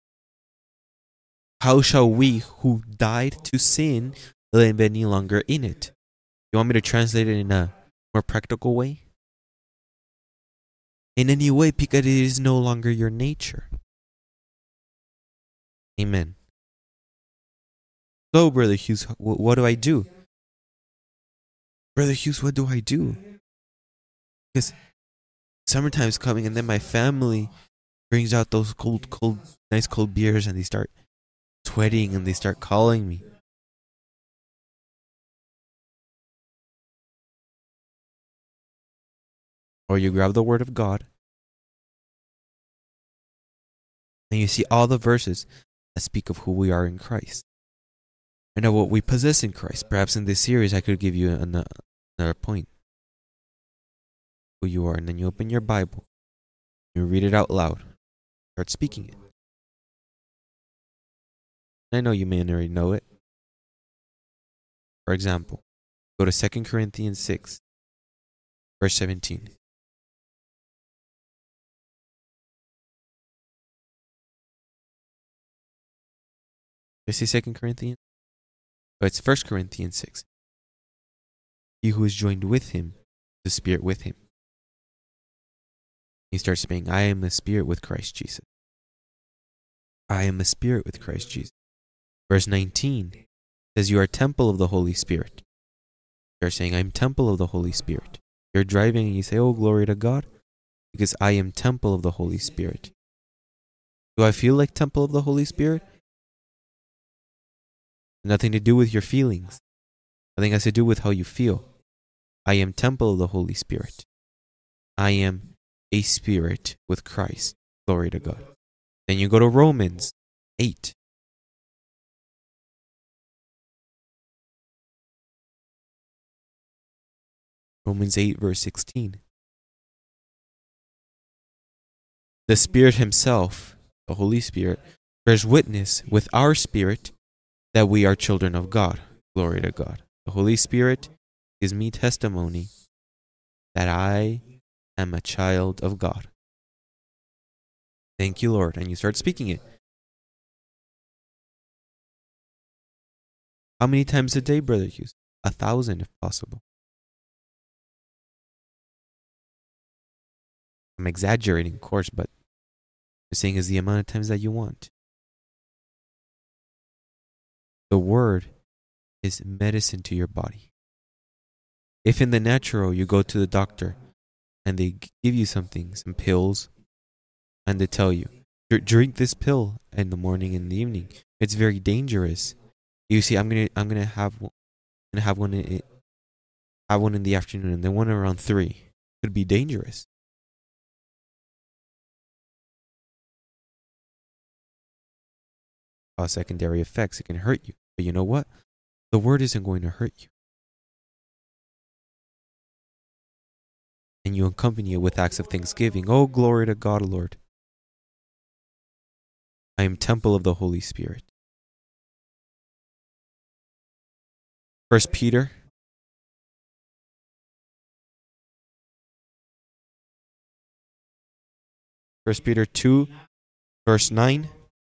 How shall we who died to sin live any longer in it? You want me to translate it in a more practical way? In any way, because it is no longer your nature. Amen. So, Brother Hughes, what do I do? Brother Hughes, what do I do? Because summertime's coming and then my family brings out those nice cold beers and they start sweating and they start calling me. Or you grab the Word of God and you see all the verses that speak of who we are in Christ and of what we possess in Christ. Perhaps in this series I could give you another point. Who you are. And then you open your Bible. You read it out loud. Start speaking it. I know you may already know it. For example, go to 2 Corinthians 6, verse 17. I say 2 Corinthians? Oh, it's 1 Corinthians 6. He who is joined with him, the Spirit with him. He starts saying, I am a spirit with Christ Jesus. I am a spirit with Christ Jesus. Verse 19 says, you are a temple of the Holy Spirit. You're saying, I'm temple of the Holy Spirit. You're driving and you say, oh, glory to God, because I am temple of the Holy Spirit. Do I feel like temple of the Holy Spirit? Nothing to do with your feelings. Nothing has to do with how you feel. I am temple of the Holy Spirit. I am a spirit with Christ. Glory to God. Then you go to Romans 8. Romans 8 verse 16. The Spirit Himself, the Holy Spirit, bears witness with our spirit that we are children of God. Glory to God. The Holy Spirit gives me testimony that I am a child of God. Thank you, Lord. And you start speaking it. How many times a day, Brother Hughes? 1,000 if possible. I'm exaggerating, of course, but I'm saying is the amount of times that you want. The Word is medicine to your body. If in the natural you go to the doctor and they give you something, some pills, and they tell you, drink this pill in the morning and the evening, it's very dangerous. You see, I'm gonna have one in the afternoon and then one around 3. It could be dangerous. Cause secondary effects. It can hurt you. But you know what? The Word isn't going to hurt you. And you accompany it with acts of thanksgiving. Oh, glory to God, Lord. I am temple of the Holy Spirit. 1 Peter. First Peter 2, verse 9.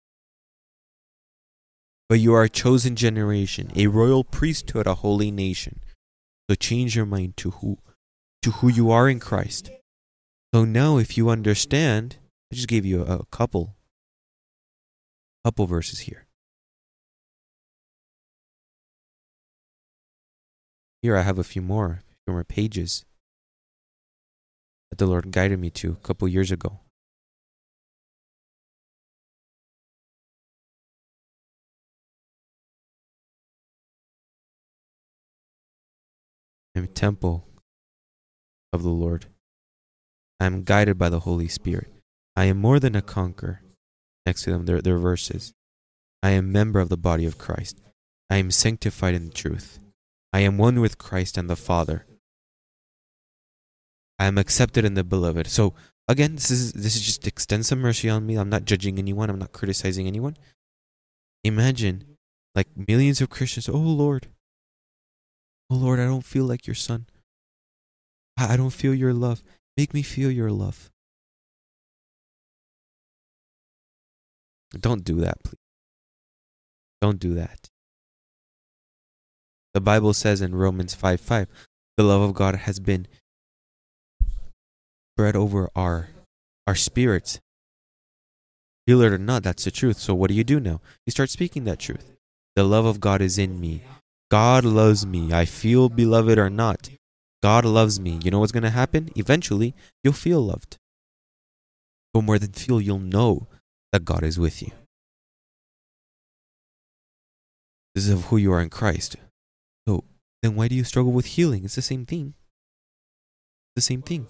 But you are a chosen generation, a royal priesthood, a holy nation. So change your mind to who you are in Christ. So now if you understand, I just gave you a couple verses here. Here I have a few more pages. that the Lord guided me to a couple years ago. I'm a temple of the Lord. I am guided by the Holy Spirit. I am more than a conqueror. Next to them, their verses. I am a member of the body of Christ. I am sanctified in the truth. I am one with Christ and the Father. I am accepted in the beloved. So again, this is just extend some mercy on me. I'm not judging anyone. I'm not criticizing anyone. Imagine, like millions of Christians. Oh Lord, I don't feel like your son. I don't feel your love. Make me feel your love. Don't do that, please. Don't do that. The Bible says in Romans 5:5, the love of God has been spread over our spirits. Feel it or not, that's the truth. So what do you do now? You start speaking that truth. The love of God is in me. God loves me. I feel beloved or not. God loves me. You know what's going to happen? Eventually, you'll feel loved. But more than feel, you'll know that God is with you. This is of who you are in Christ. So then why do you struggle with healing? It's the same thing. The same thing.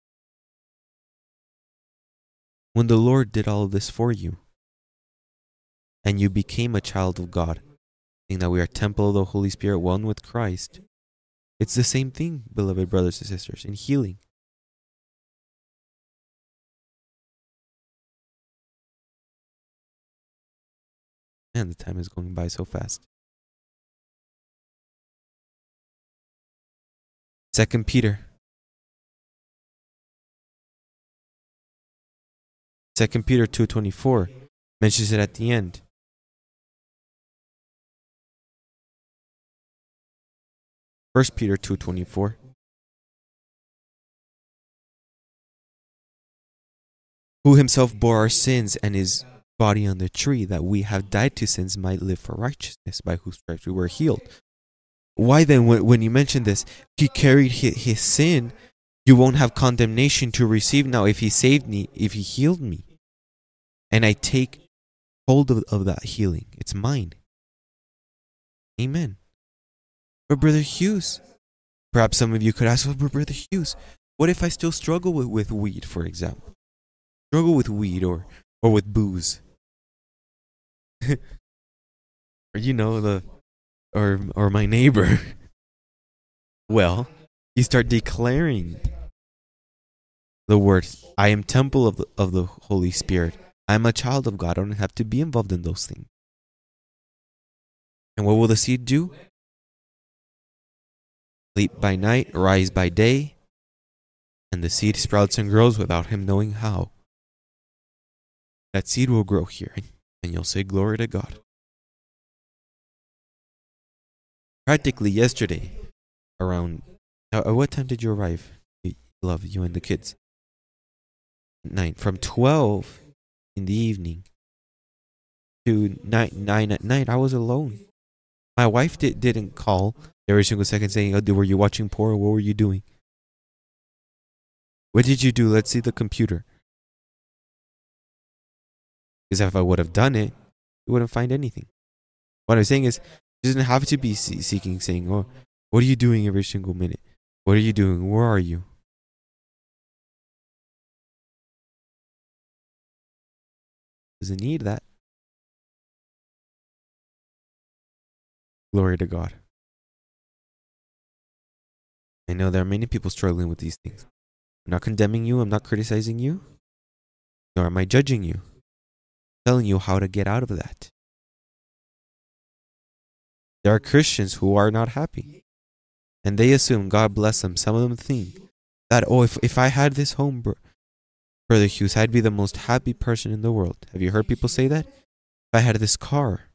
When the Lord did all of this for you, and you became a child of God, saying that we are temple of the Holy Spirit, one with Christ, it's the same thing, beloved brothers and sisters, in healing. Man, the time is going by so fast. 2 Peter. 2 Peter 2:24 mentions it at the end. First Peter 2:24. Who himself bore our sins and his body on the tree, that we have died to sins might live for righteousness, by whose stripes we were healed. Why then, when you mention this, he carried his sin, you won't have condemnation to receive now if he saved me, if he healed me. And I take hold of that healing. It's mine. Amen. But Brother Hughes, perhaps some of you could ask, well, Brother Hughes, what if I still struggle with weed, for example? Struggle with weed or with booze? Or you know, or my neighbor. Well, you start declaring the words, I am temple of the Holy Spirit. I'm a child of God. I don't have to be involved in those things. And what will the seed do? Sleep by night, rise by day, and the seed sprouts and grows without him knowing how. That seed will grow here, and you'll say, glory to God. Practically yesterday, around, what time did you arrive? Love, you and the kids. 9. From 12 in the evening to 9 at night, I was alone. My wife didn't call every single second saying, oh, were you watching porn? What were you doing? What did you do? Let's see the computer. Because if I would have done it, you wouldn't find anything. What I'm saying is, it doesn't have to be seeking, saying, oh, what are you doing every single minute? What are you doing? Where are you? Doesn't need that. Glory to God. I know there are many people struggling with these things. I'm not condemning you. I'm not criticizing you. Nor am I judging you. I'm telling you how to get out of that. There are Christians who are not happy. And they assume, God bless them. Some of them think that, oh, if I had this home, Brother Hughes, I'd be the most happy person in the world. Have you heard people say that? If I had this car.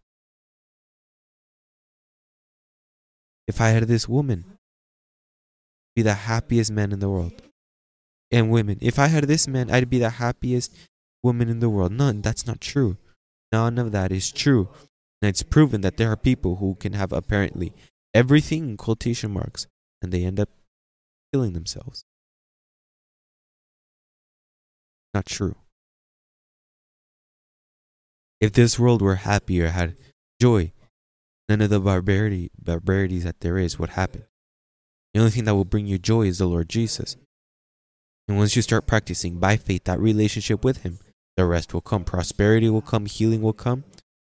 If I had this woman. I'd be the happiest man in the world. And women. If I had this man, I'd be the happiest woman in the world. None, that's not true. None of that is true. And it's proven that there are people who can have apparently everything in quotation marks, and they end up killing themselves. Not true. If this world were happy or had joy, none of the barbarities that there is would happen. The only thing that will bring you joy is the Lord Jesus. And once you start practicing by faith that relationship with Him, the rest will come. Prosperity will come, healing will come.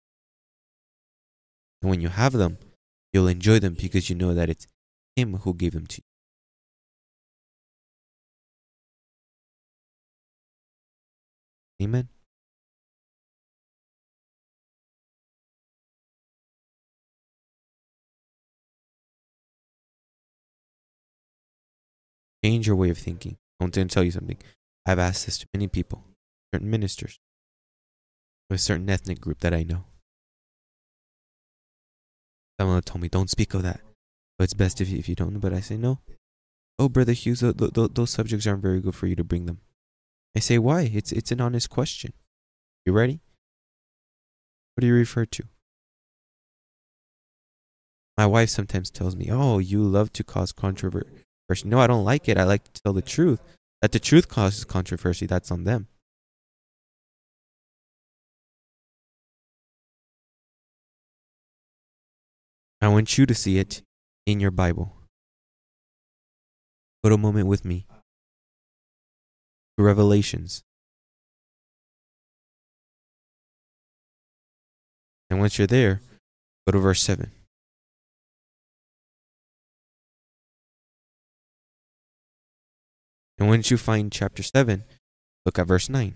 And when you have them, you'll enjoy them because you know that it's Him who gave them to you. Amen. Change your way of thinking. I want to tell you something. I've asked this to many people, certain ministers, of a certain ethnic group that I know. Someone told me, don't speak of that. But it's best if you don't. But I say, no. Oh, Brother Hughes, those subjects aren't very good for you to bring them. I say, why? It's an honest question. You ready? What do you refer to? My wife sometimes tells me, oh, you love to cause controversy. No, I don't like it. I like to tell the truth. That the truth causes controversy, that's on them. I want you to see it in your Bible. Put a moment with me. Revelations. And once you're there, go to verse 7. And once you find chapter 7, look at verse 9.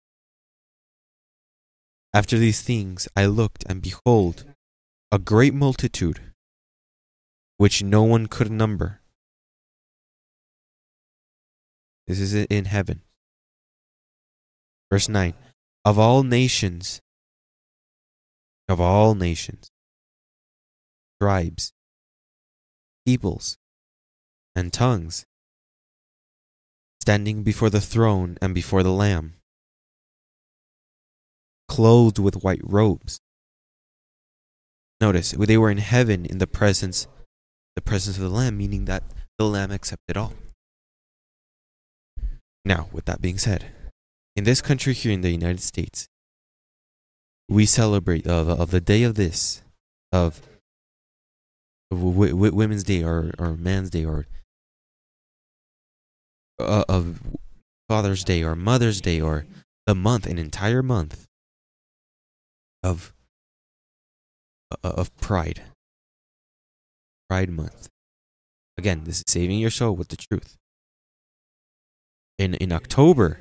After these things I looked, and behold, a great multitude, which no one could number. This is in heaven. Verse 9. Of all nations, tribes, peoples, and tongues, standing before the throne and before the Lamb, clothed with white robes. Notice, they were in heaven in the presence of the Lamb, meaning that the Lamb accepted all. Now, with that being said, in this country here in the United States, we celebrate of the day of this, of Women's Day or Man's Day, or of Father's Day or Mother's Day, or the month, an entire month of Pride Month. Again, this is saving your soul with the truth. In October,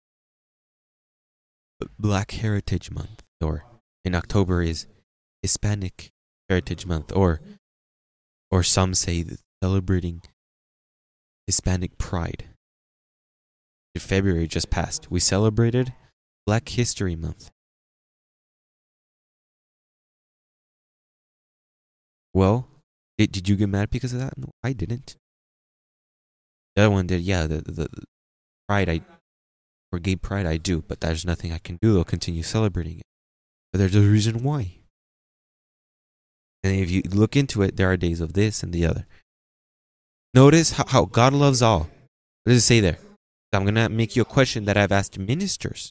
Black Heritage Month, or in October is Hispanic Heritage Month, or some say celebrating Hispanic Pride. In February just passed, we celebrated Black History Month. Well, did you get mad because of that? No, I didn't. The other one did, yeah, the Pride, for gay pride I do, but there's nothing I can do. They'll continue celebrating it. But there's a reason why. And if you look into it, there are days of this and the other. Notice how God loves all. What does it say there? I'm going to make you a question that I've asked ministers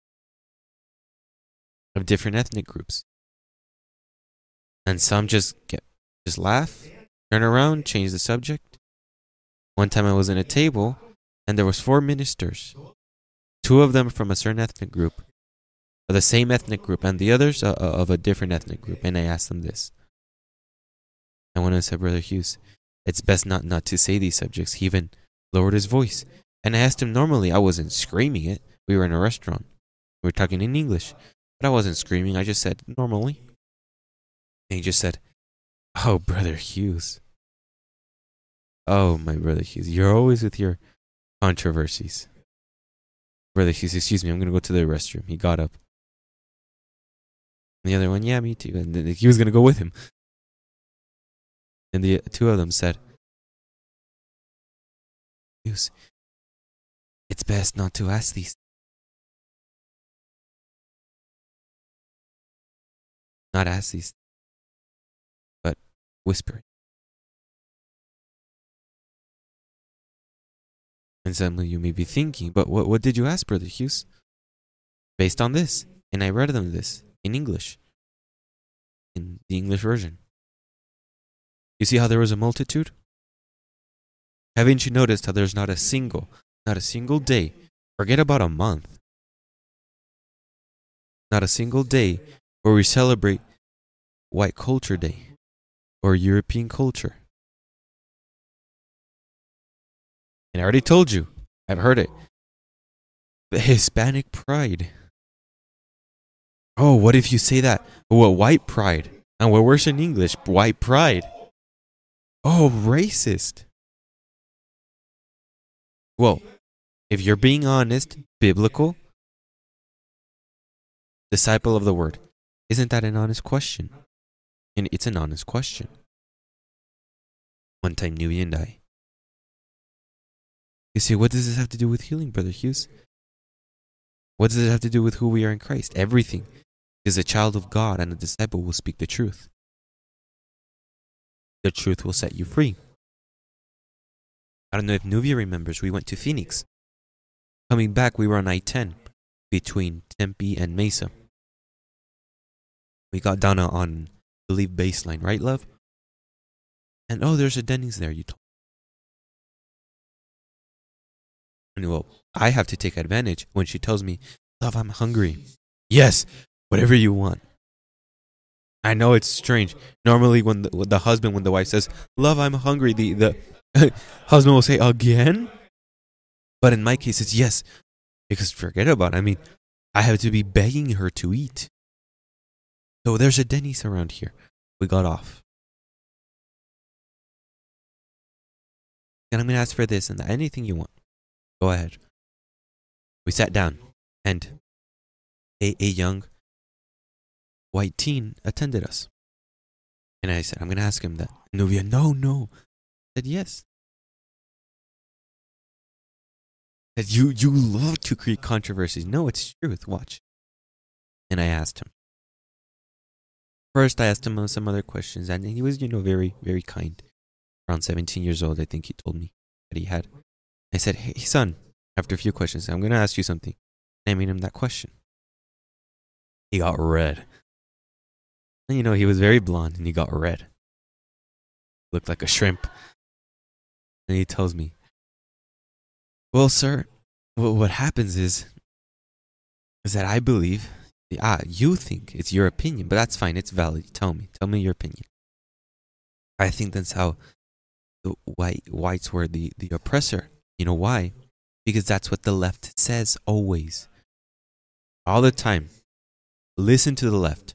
of different ethnic groups. And some just laugh, turn around, change the subject. One time I was in a table and there was 4 ministers. 2 of them from a certain ethnic group, of the same ethnic group, and the others of a different ethnic group. And I asked them this. And one of them said, Brother Hughes, it's best not to say these subjects. He even lowered his voice. And I asked him normally. I wasn't screaming it. We were in a restaurant. We were talking in English. But I wasn't screaming. I just said normally. And he just said, oh, Brother Hughes. Oh, my Brother Hughes. You're always with your controversies. Brother Hughes, excuse me, I'm going to go to the restroom. He got up. And the other one, yeah, me too. And then he was going to go with him. And the 2 of them said, Hughes, it's best not to ask these. Not ask these, but whisper. And some of you may be thinking, but what did you ask, Brother Hughes? Based on this. And I read them this in English. In the English version. You see how there was a multitude? Haven't you noticed how there's not a single day, forget about a month, not a single day where we celebrate White Culture Day or European culture? And I already told you, I've heard it. The Hispanic pride. Oh, what if you say that? Well, white pride. And we're worse in English, white pride. Oh, racist. Well, if you're being honest, biblical, disciple of the word, isn't that an honest question? And it's an honest question. One time, Newbie and I. You say, what does this have to do with healing, Brother Hughes? What does it have to do with who we are in Christ? Everything. Because a child of God and a disciple will speak the truth. The truth will set you free. I don't know if Nubia remembers, we went to Phoenix. Coming back, we were on I-10 between Tempe and Mesa. We got down on, I believe, Baseline, right, love? And oh, there's a Denny's there, you told me. And well, I have to take advantage when she tells me, love, I'm hungry. Yes, whatever you want. I know it's strange. Normally when the husband, when the wife says, love, I'm hungry, the husband will say, again? But in my case, it's yes. Because forget about it. I mean, I have to be begging her to eat. So there's a Denny's around here. We got off. And I'm going to ask for this and that. Anything you want. Go ahead. We sat down. And a young white teen attended us. And I said, I'm going to ask him that. Nubia, no. I said, yes. That you love to create controversies. No, it's truth. Watch. And I asked him. First, I asked him some other questions, and he was, very, very kind. Around 17 years old, I think he told me that he had. I said, hey, son, after a few questions, I'm going to ask you something. And I made him that question. He got red. And he was very blonde, and he got red. Looked like a shrimp. And he tells me, well, sir, what happens is that I believe, you think it's your opinion, but that's fine, it's valid. Tell me your opinion. I think that's how the whites were the oppressor. You know why? Because that's what the left says always. All the time. Listen to the left.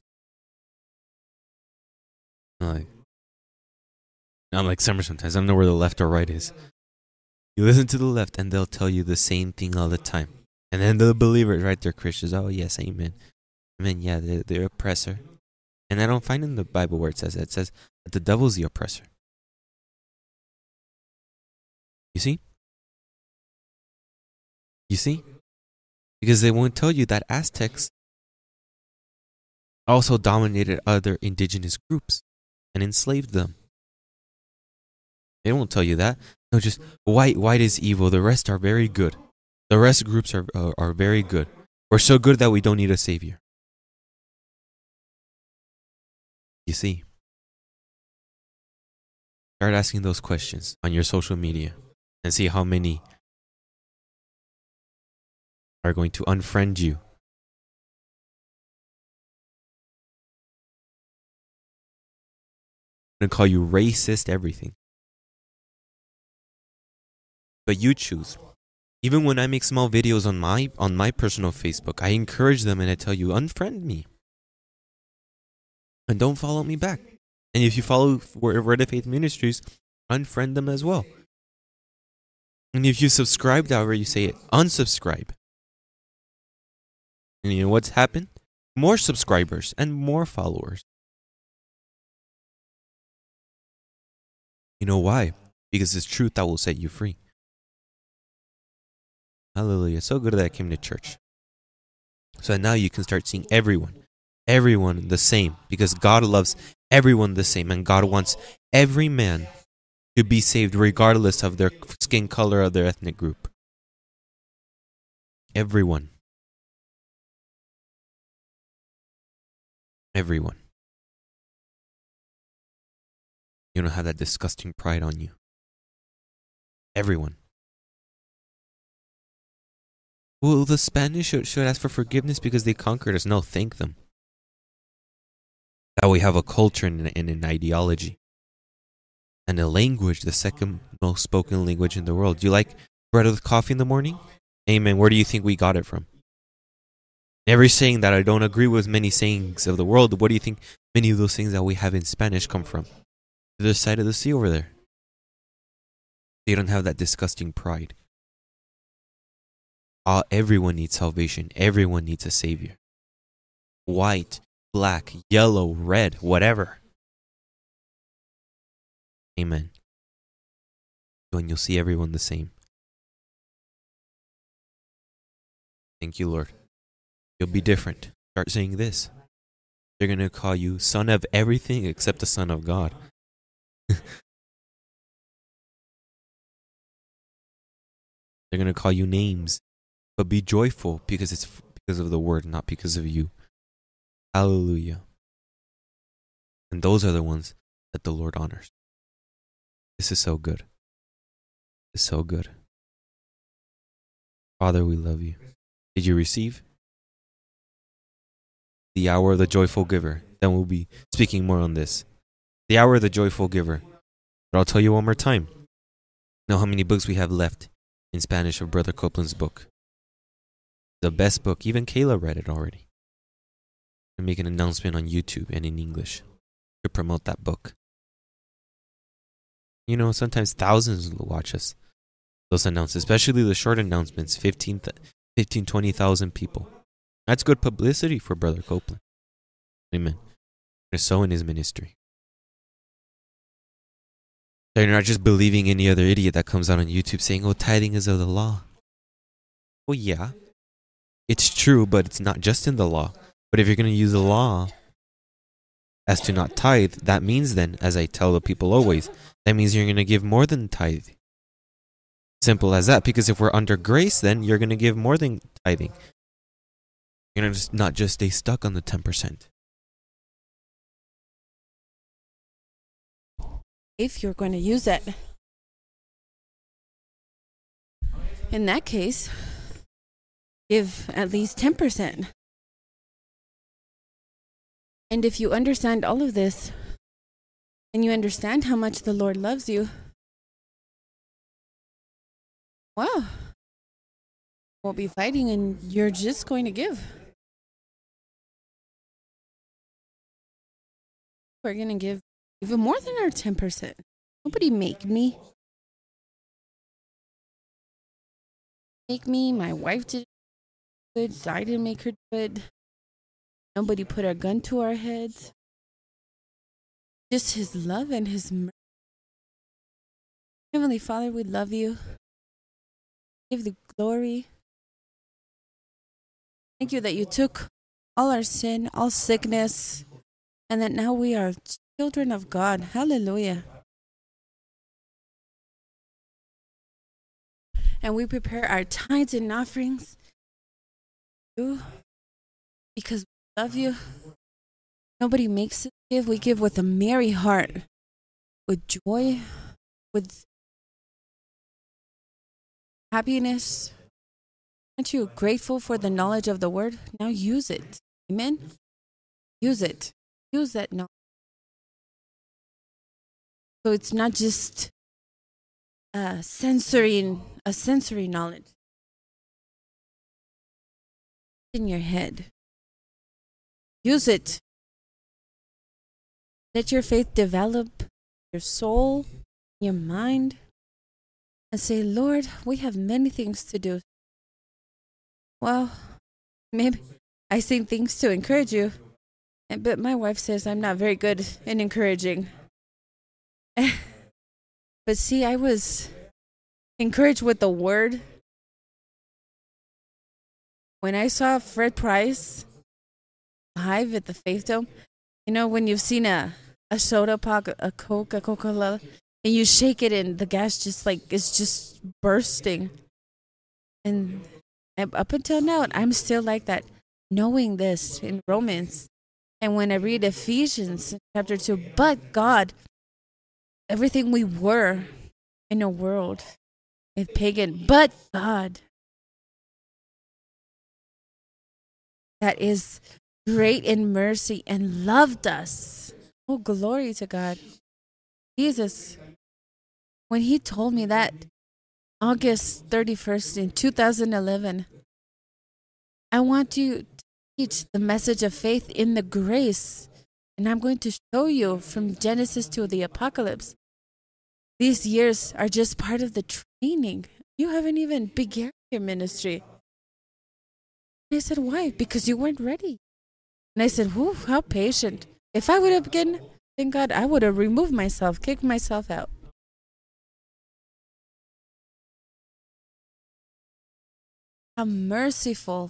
I'm like Summer sometimes. I don't know where the left or right is. You listen to the left and they'll tell you the same thing all the time. And then the believers, right? They're Christians. Oh, yes, amen. Amen, yeah, they're oppressor. And I don't find in the Bible where it says that. It says that the devil's the oppressor. You see? Because they won't tell you that Aztecs also dominated other indigenous groups and enslaved them. They won't tell you that. No, just white is evil. The rest are very good. The rest groups are very good. We're so good that we don't need a savior. You see? Start asking those questions on your social media and see how many are going to unfriend you. I'm going to call you racist, everything. But you choose. Even when I make small videos on my personal Facebook, I encourage them and I tell you, unfriend me. And don't follow me back. And if you follow Word of Faith Ministries, unfriend them as well. And if you subscribed, however you say it, unsubscribe. And you know what's happened? More subscribers and more followers. You know why? Because it's truth that will set you free. Hallelujah. So good that I came to church. So now you can start seeing everyone the same. Because God loves everyone the same. And God wants every man to be saved regardless of their skin color or their ethnic group. Everyone. Everyone. You don't have that disgusting pride on you. Everyone. Well, the Spanish should ask for forgiveness because they conquered us. No, thank them. That we have a culture and an ideology. And a language, the second most spoken language in the world. Do you like bread with coffee in the morning? Amen. Where do you think we got it from? Every saying that I don't agree with many sayings of the world, what do you think many of those things that we have in Spanish come from? The other side of the sea over there. They don't have that disgusting pride. Everyone needs salvation. Everyone needs a savior. White, black, yellow, red, whatever. Amen. And you'll see everyone the same. Thank you, Lord. You'll be different. Start saying this. They're going to call you son of everything except the son of God. They're going to call you names. But be joyful because it's because of the word, not because of you. Hallelujah. And those are the ones that the Lord honors. This is so good. It's so good. Father, we love you. Did you receive? The hour of the joyful giver. Then we'll be speaking more on this. The hour of the joyful giver. But I'll tell you one more time. Know how many books we have left in Spanish of Brother Copeland's book. The best book. Even Kayla read it already. And make an announcement on YouTube and in English to promote that book. You know, sometimes thousands will watch us. Those announcements, especially the short announcements, 20,000 people. That's good publicity for Brother Copeland. Amen. To sow in his ministry. So you're not just believing any other idiot that comes out on YouTube saying, oh, tithing is of the law. Well, yeah. It's true, but it's not just in the law. But if you're going to use the law as to not tithe, that means then, as I tell the people always, that means you're going to give more than tithe. Simple as that. Because if we're under grace, then you're going to give more than tithing. You're going to not just stay stuck on the 10%. If you're going to use it, in that case, give at least 10%. And if you understand all of this, and you understand how much the Lord loves you, wow, won't be fighting and you're just going to give. We're going to give even more than our 10%. Nobody make me. Make me. My wife did it. I didn't make her do it. Nobody put a gun to our heads. Just his love and his mercy. Heavenly Father, we love you. Give the glory. Thank you that you took all our sin, all sickness, and that now we are children of God. Hallelujah. And we prepare our tithes and offerings because we love you. Nobody makes us give. We give with a merry heart, with joy, with happiness. Aren't you grateful for the knowledge of the word? Now use it. Amen? Use it. Use that knowledge. So it's not just a sensory knowledge in your head. Use it. Let your faith develop your soul, your mind, and say, Lord, we have many things to do. Well, maybe I say things to encourage you, but my wife says I'm not very good in encouraging. But see, I was encouraged with the word. When I saw Fred Price live at the Faith Dome, you know, when you've seen a soda pop, a Coca-Cola, and you shake it and the gas just like, it's just bursting. And And up until now, I'm still like that, knowing this in Romans. And when I read Ephesians chapter 2, but God, everything we were in a world is pagan, but God, that is great in mercy and loved us. Oh, glory to God. Jesus, when he told me that August 31st in 2011, I want you to teach the message of faith in the grace. And I'm going to show you from Genesis to the Apocalypse. These years are just part of the training. You haven't even begun your ministry. And I said, why? Because you weren't ready. And I said, whew, how patient. If I would have begun, thank God, I would have removed myself, kicked myself out. How merciful.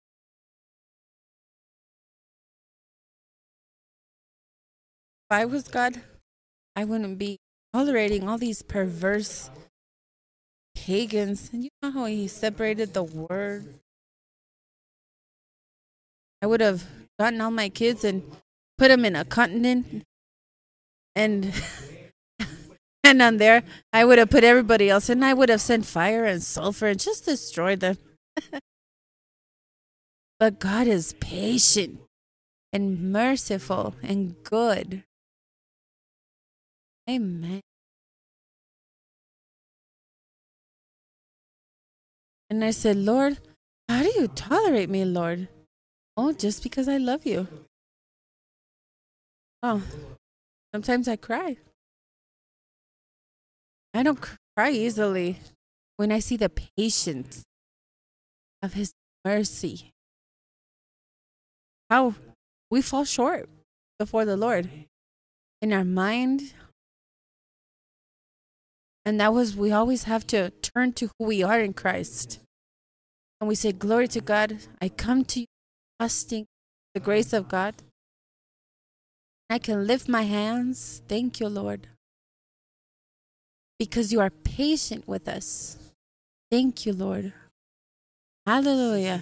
If I was God, I wouldn't be tolerating all these perverse pagans. And you know how he separated the word? I would have gotten all my kids and put them in a continent, and and on there I would have put everybody else, and I would have sent fire and sulfur and just destroyed them. But God is patient and merciful and good. Amen. And I said, Lord, how do you tolerate me, Lord? Oh, just because I love you. Oh, sometimes I cry. I don't cry easily when I see the patience of his mercy. How we fall short before the Lord in our mind. And we always have to turn to who we are in Christ. And we say, glory to God, I come to you trusting the grace of God. I can lift my hands. Thank you, Lord. Because you are patient with us. Thank you, Lord. Hallelujah.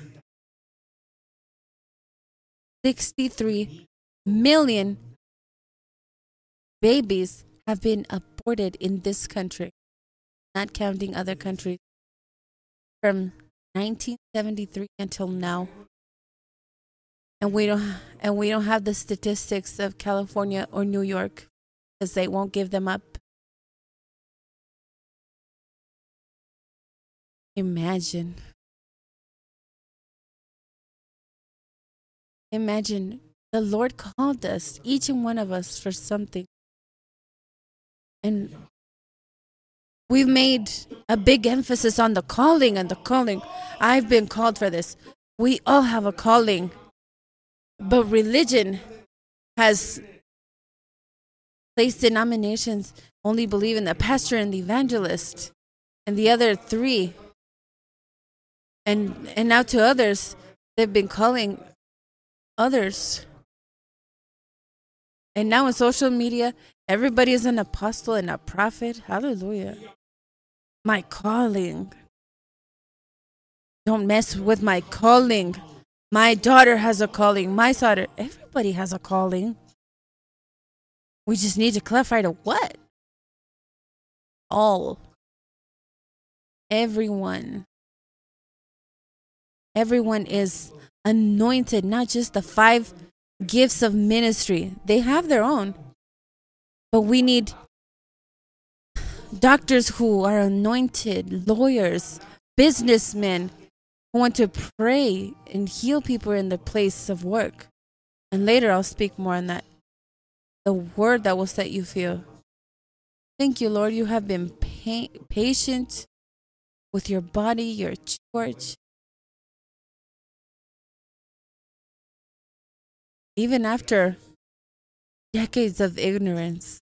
63 million babies have been aborted in this country, not counting other countries, from 1973 until now. And we don't have the statistics of California or New York, because they won't give them up. Imagine the Lord called us, each and one of us, for something. And we've made a big emphasis on the calling and the calling. I've been called for this. We all have a calling. But religion has placed denominations only believe in the pastor and the evangelist and the other three. And now to others, they've been calling others. And now in social media, everybody is an apostle and a prophet. Hallelujah. My calling. Don't mess with my calling. My daughter has a calling. My daughter. Everybody has a calling. We just need to clarify to what? All. Everyone. Everyone is anointed, not just the 5 gifts of ministry. They have their own. But we need doctors who are anointed, lawyers, businessmen who want to pray and heal people in their place of work. And later I'll speak more on that. The word that will set you free. Thank you, Lord. You have been patient with your body, your church. Even after decades of ignorance,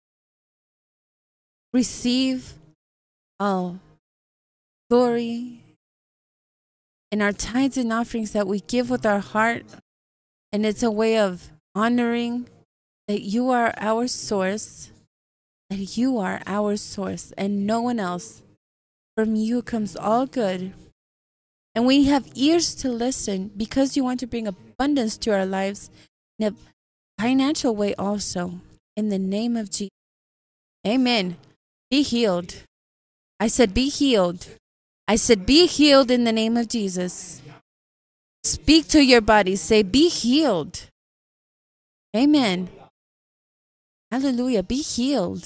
receive all glory in our tithes and offerings that we give with our heart. And it's a way of honoring that you are our source, that you are our source and no one else. From you comes all good. And we have ears to listen because you want to bring abundance to our lives in a financial way also. In the name of Jesus. Amen. Be healed. I said, be healed. I said, be healed in the name of Jesus. Speak to your body. Say, be healed. Amen. Hallelujah. Be healed.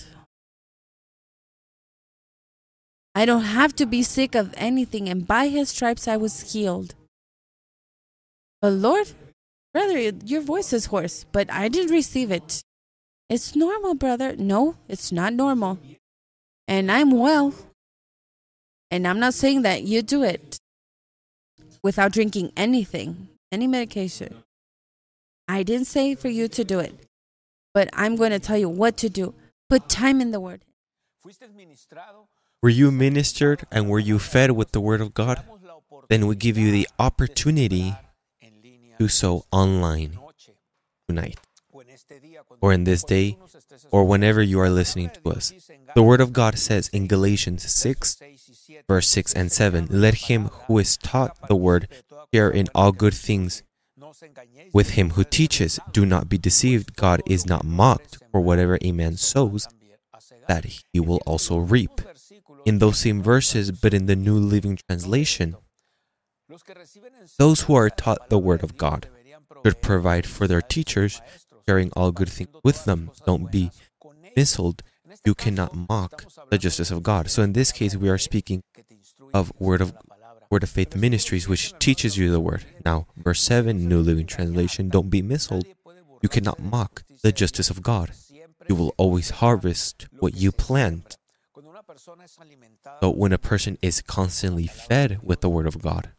I don't have to be sick of anything, and by his stripes I was healed. But Lord, brother, your voice is hoarse, but I didn't receive it. It's normal, brother. No, it's not normal. And I'm well. And I'm not saying that you do it without drinking anything, any medication. I didn't say for you to do it, but I'm going to tell you what to do. Put time in the Word. Were you ministered and were you fed with the Word of God? Then we give you the opportunity to do so online tonight, or in this day, or whenever you are listening to us. The Word of God says in Galatians 6, verse 6 and 7, "Let him who is taught the Word share in all good things with him who teaches. Do not be deceived. God is not mocked, for whatever a man sows, that he will also reap." In those same verses, but in the New Living Translation, those who are taught the Word of God should provide for their teachers, sharing all good things with them. Don't be misled. You cannot mock the justice of God. So in this case, we are speaking of Word of Faith Ministries, which teaches you the Word. Now, verse 7, New Living Translation, "Don't be misled. You cannot mock the justice of God. You will always harvest what you plant." So when a person is constantly fed with the Word of God,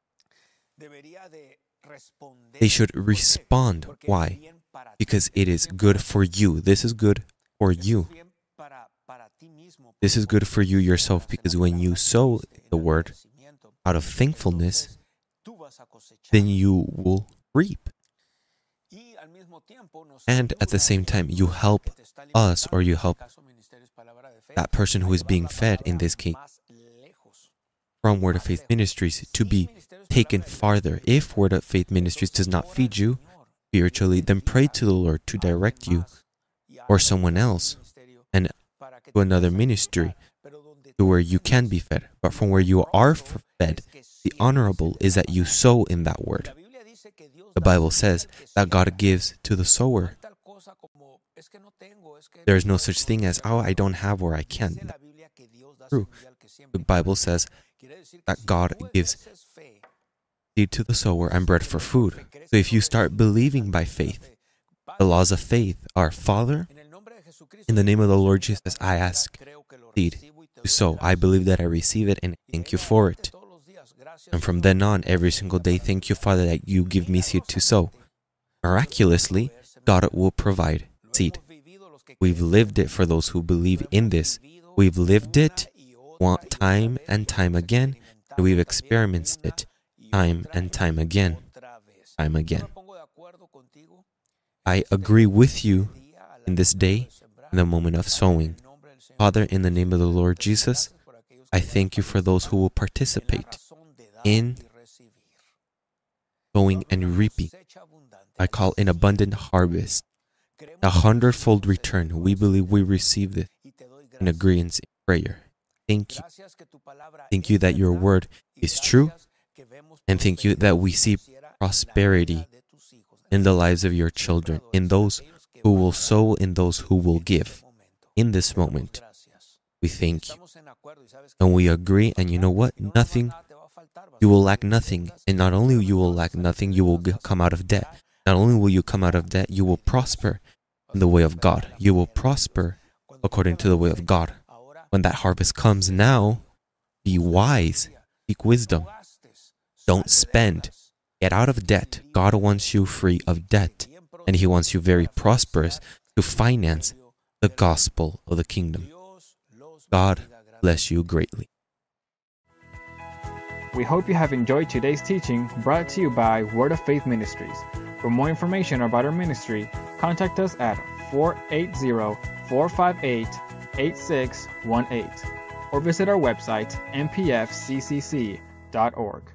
they should respond. Why? Because it is good for you. This is good for you. This is good for you yourself, because when you sow the Word out of thankfulness, then you will reap. And at the same time, you help us, or you help that person who is being fed, in this case, from Word of Faith Ministries, to be taken farther. If Word of Faith Ministries does not feed you spiritually, then pray to the Lord to direct you, or someone else, and to another ministry, to where you can be fed. But from where you are fed, the honorable is that you sow in that Word. The Bible says that God gives to the sower. There is no such thing as, "Oh, I don't have," or "I can't." That's true. The Bible says that God gives seed to the sower and bread for food. So if you start believing by faith, the laws of faith are, "Father, in the name of the Lord Jesus, I ask seed to sow. I believe that I receive it, and thank you for it. And from then on, every single day, thank you, Father, that you give me seed to sow." Miraculously, God will provide seed. We've lived it for those who believe in this. We've lived it time and time again, and we've experienced it time and time again. I agree with you in this day, in the moment of sowing. Father, in the name of the Lord Jesus, I thank you for those who will participate in sowing and reaping. I call an abundant harvest, a 100-fold return. We believe we receive this in agreement in prayer. Thank you. Thank you that your word is true, and thank you that we see prosperity in the lives of your children, in those who will sow, in those who will give. In this moment, we thank you. And we agree, and you know what? You will lack nothing. And not only you will lack nothing, you will come out of debt. Not only will you come out of debt, you will prosper in the way of God. You will prosper according to the way of God. When that harvest comes now, be wise. Seek wisdom. Don't spend. Get out of debt. God wants you free of debt, and He wants you very prosperous to finance the gospel of the kingdom. God bless you greatly. We hope you have enjoyed today's teaching, brought to you by Word of Faith Ministries. For more information about our ministry, contact us at 480-458-8618 or visit our website mpfccc.org.